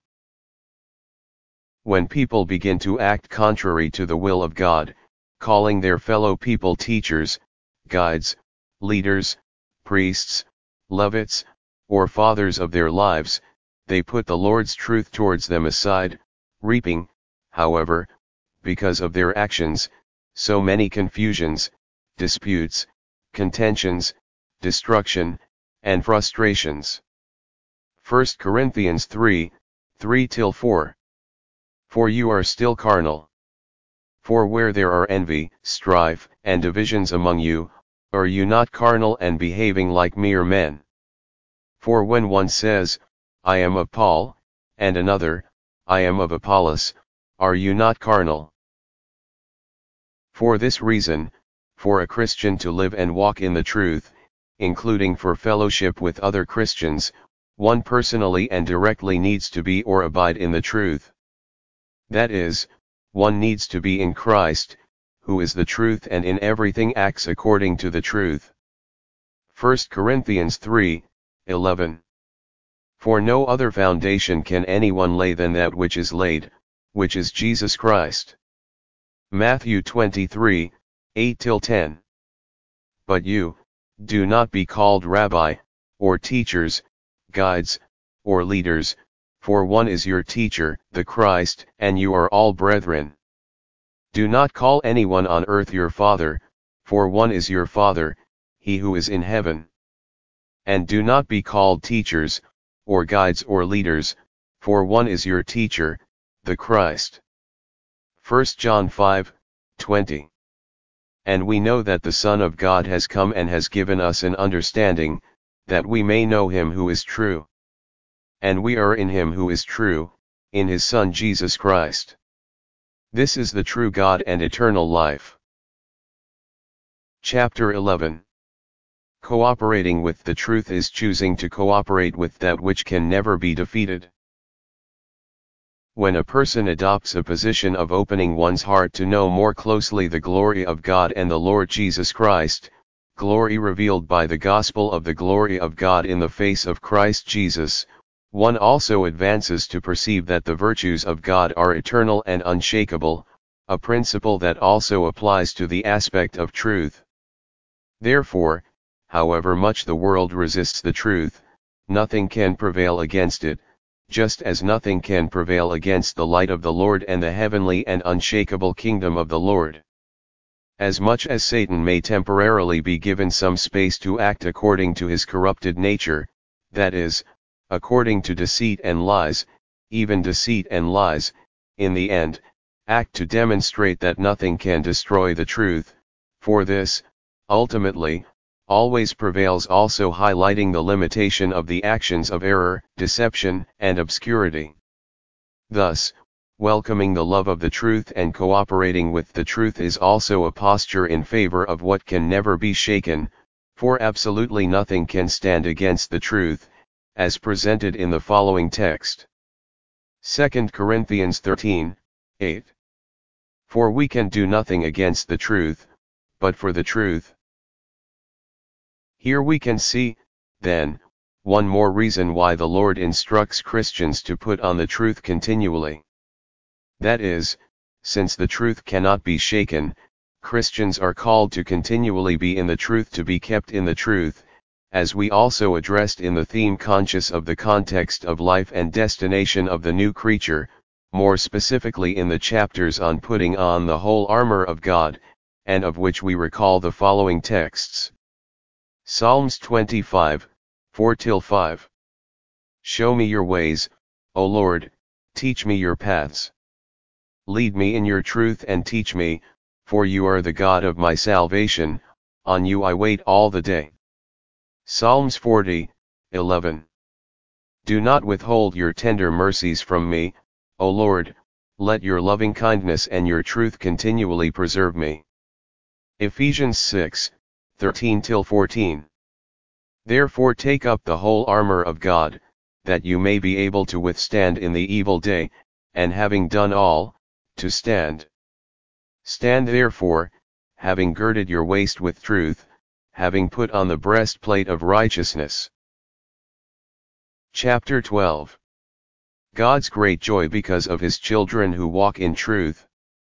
When people begin to act contrary to the will of God, calling their fellow people teachers, guides, leaders, priests, Levites, or fathers of their lives, they put the Lord's truth towards them aside, reaping, however, because of their actions, so many confusions, disputes, contentions, destruction, and frustrations. 1 Corinthians 3, 3-4. For you are still carnal. For where there are envy, strife, and divisions among you, are you not carnal and behaving like mere men? For when one says, I am of Paul, and another, I am of Apollos, are you not carnal? For this reason, for a Christian to live and walk in the truth, including for fellowship with other Christians, one personally and directly needs to be or abide in the truth. That is, one needs to be in Christ, who is the truth, and in everything acts according to the truth. 1 Corinthians 3, 11. For no other foundation can anyone lay than that which is laid, which is Jesus Christ. Matthew 23, 8-10. But you, do not be called rabbi, or teachers, guides, or leaders, for one is your teacher, the Christ, and you are all brethren. Do not call anyone on earth your father, for one is your Father, he who is in heaven. And do not be called teachers, or guides or leaders, for one is your teacher, the Christ. 1 John 5, 20. And we know that the Son of God has come and has given us an understanding, that we may know him who is true. And we are in him who is true, in his Son Jesus Christ. This is the true God and eternal life. Chapter 11. Cooperating with the truth is choosing to cooperate with that which can never be defeated. When a person adopts a position of opening one's heart to know more closely the glory of God and the Lord Jesus Christ, glory revealed by the gospel of the glory of God in the face of Christ Jesus, one also advances to perceive that the virtues of God are eternal and unshakable, a principle that also applies to the aspect of truth. Therefore, however much the world resists the truth, nothing can prevail against it, just as nothing can prevail against the light of the Lord and the heavenly and unshakable kingdom of the Lord. As much as Satan may temporarily be given some space to act according to his corrupted nature, that is, according to deceit and lies, even deceit and lies, in the end, act to demonstrate that nothing can destroy the truth, for this, ultimately, always prevails, also highlighting the limitation of the actions of error, deception, and obscurity. Thus, welcoming the love of the truth and cooperating with the truth is also a posture in favor of what can never be shaken, for absolutely nothing can stand against the truth, as presented in the following text. 2 Corinthians 13:8. For we can do nothing against the truth, but for the truth. Here we can see, then, one more reason why the Lord instructs Christians to put on the truth continually. That is, since the truth cannot be shaken, Christians are called to continually be in the truth, to be kept in the truth, as we also addressed in the theme conscious of the context of life and destination of the new creature, more specifically in the chapters on putting on the whole armor of God, and of which we recall the following texts. Psalms 25, 4-5. Show me your ways, O Lord, teach me your paths. Lead me in your truth and teach me, for you are the God of my salvation, on you I wait all the day. Psalms 40:11. Do not withhold your tender mercies from me, O Lord, let your loving kindness and your truth continually preserve me. Ephesians 6:13-14. Therefore take up the whole armor of God, that you may be able to withstand in the evil day, and having done all, to stand. Stand therefore, having girded your waist with truth, having put on the breastplate of righteousness. Chapter 12. God's great joy because of his children who walk in truth.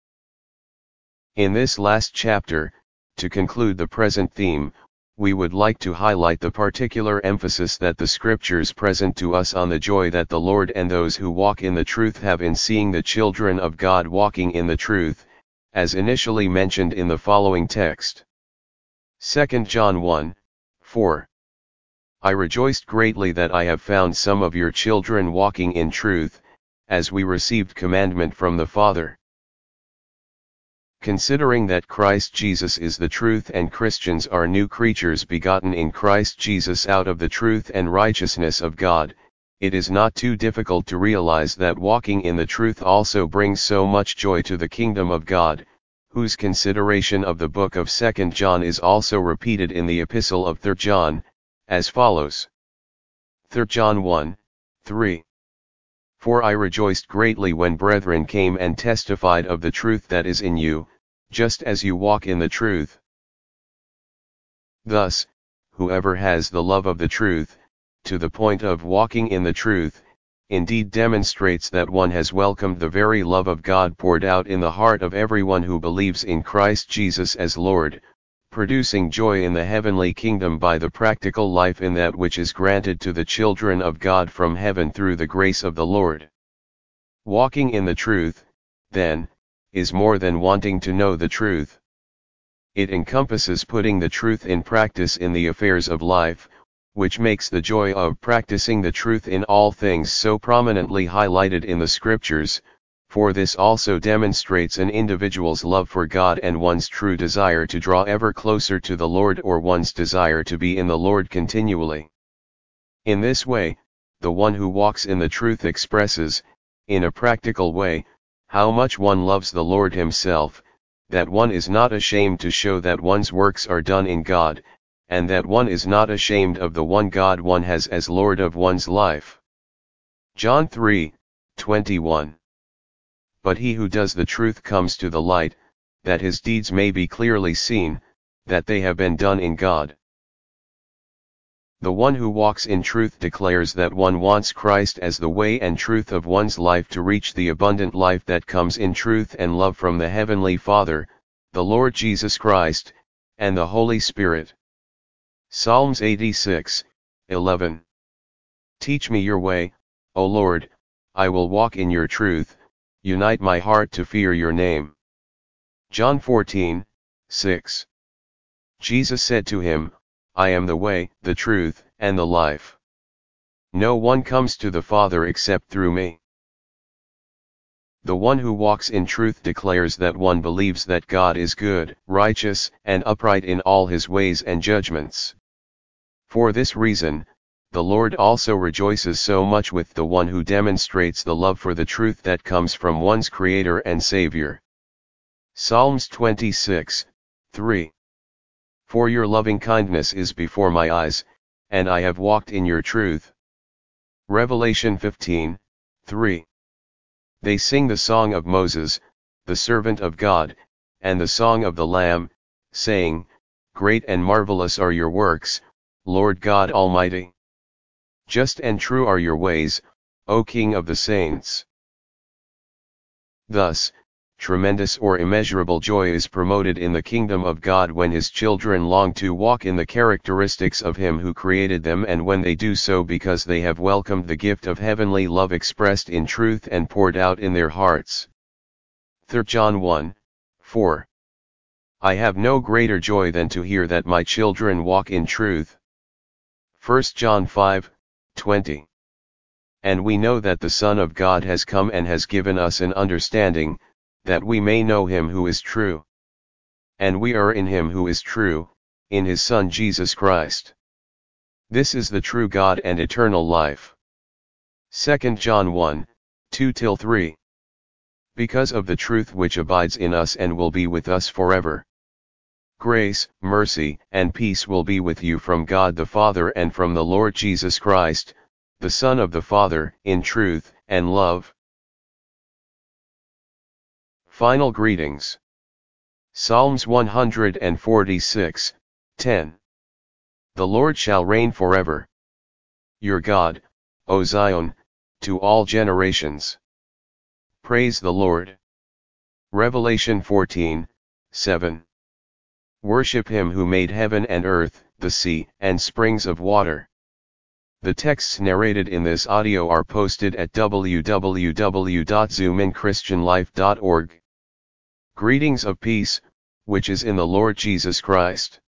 In this last chapter, to conclude the present theme, we would like to highlight the particular emphasis that the scriptures present to us on the joy that the Lord and those who walk in the truth have in seeing the children of God walking in the truth, as initially mentioned in the following text. 2 John 1:4. I rejoiced greatly that I have found some of your children walking in truth, as we received commandment from the Father. Considering that Christ Jesus is the truth and Christians are new creatures begotten in Christ Jesus out of the truth and righteousness of God, it is not too difficult to realize that walking in the truth also brings so much joy to the kingdom of God, whose consideration of the book of 2 John is also repeated in the epistle of 3 John, as follows. 3 John 1:3. For I rejoiced greatly when brethren came and testified of the truth that is in you, just as you walk in the truth. Thus, whoever has the love of the truth, to the point of walking in the truth, indeed demonstrates that one has welcomed the very love of God poured out in the heart of everyone who believes in Christ Jesus as Lord, producing joy in the heavenly kingdom by the practical life in that which is granted to the children of God from heaven through the grace of the Lord. Walking in the truth, then, is more than wanting to know the truth. It encompasses putting the truth in practice in the affairs of life, which makes the joy of practicing the truth in all things so prominently highlighted in the scriptures, for this also demonstrates an individual's love for God and one's true desire to draw ever closer to the Lord, or one's desire to be in the Lord continually. In this way, the one who walks in the truth expresses, in a practical way, how much one loves the Lord himself, that one is not ashamed to show that one's works are done in God, and that one is not ashamed of the one God one has as Lord of one's life. John 3:21. But he who does the truth comes to the light, that his deeds may be clearly seen, that they have been done in God. The one who walks in truth declares that one wants Christ as the way and truth of one's life to reach the abundant life that comes in truth and love from the Heavenly Father, the Lord Jesus Christ, and the Holy Spirit. Psalms 86:11. Teach me your way, O Lord, I will walk in your truth, unite my heart to fear your name. John 14:6. Jesus said to him, I am the way, the truth, and the life. No one comes to the Father except through me. The one who walks in truth declares that one believes that God is good, righteous, and upright in all his ways and judgments. For this reason, the Lord also rejoices so much with the one who demonstrates the love for the truth that comes from one's Creator and Savior. Psalms 26, 3. For your loving kindness is before my eyes, and I have walked in your truth. Revelation 15, 3. They sing the song of Moses, the servant of God, and the song of the Lamb, saying, Great and marvelous are your works, Lord God Almighty. Just and true are your ways, O King of the saints. Thus, tremendous or immeasurable joy is promoted in the kingdom of God when His children long to walk in the characteristics of Him who created them, and when they do so because they have welcomed the gift of heavenly love expressed in truth and poured out in their hearts. 3 John 1, 4. I have no greater joy than to hear that my children walk in truth. 1 John 5, 20. And we know that the Son of God has come and has given us an understanding, that we may know Him who is true. And we are in Him who is true, in His Son Jesus Christ. This is the true God and eternal life. 2 John 1, 2-3. Because of the truth which abides in us and will be with us forever. Grace, mercy, and peace will be with you from God the Father and from the Lord Jesus Christ, the Son of the Father, in truth and love. Final greetings. Psalms 146, 10. The Lord shall reign forever. Your God, O Zion, to all generations. Praise the Lord. Revelation 14, 7. Worship Him who made heaven and earth, the sea, and springs of water. The texts narrated in this audio are posted at www.zoominchristianlife.org. Greetings of peace, which is in the Lord Jesus Christ.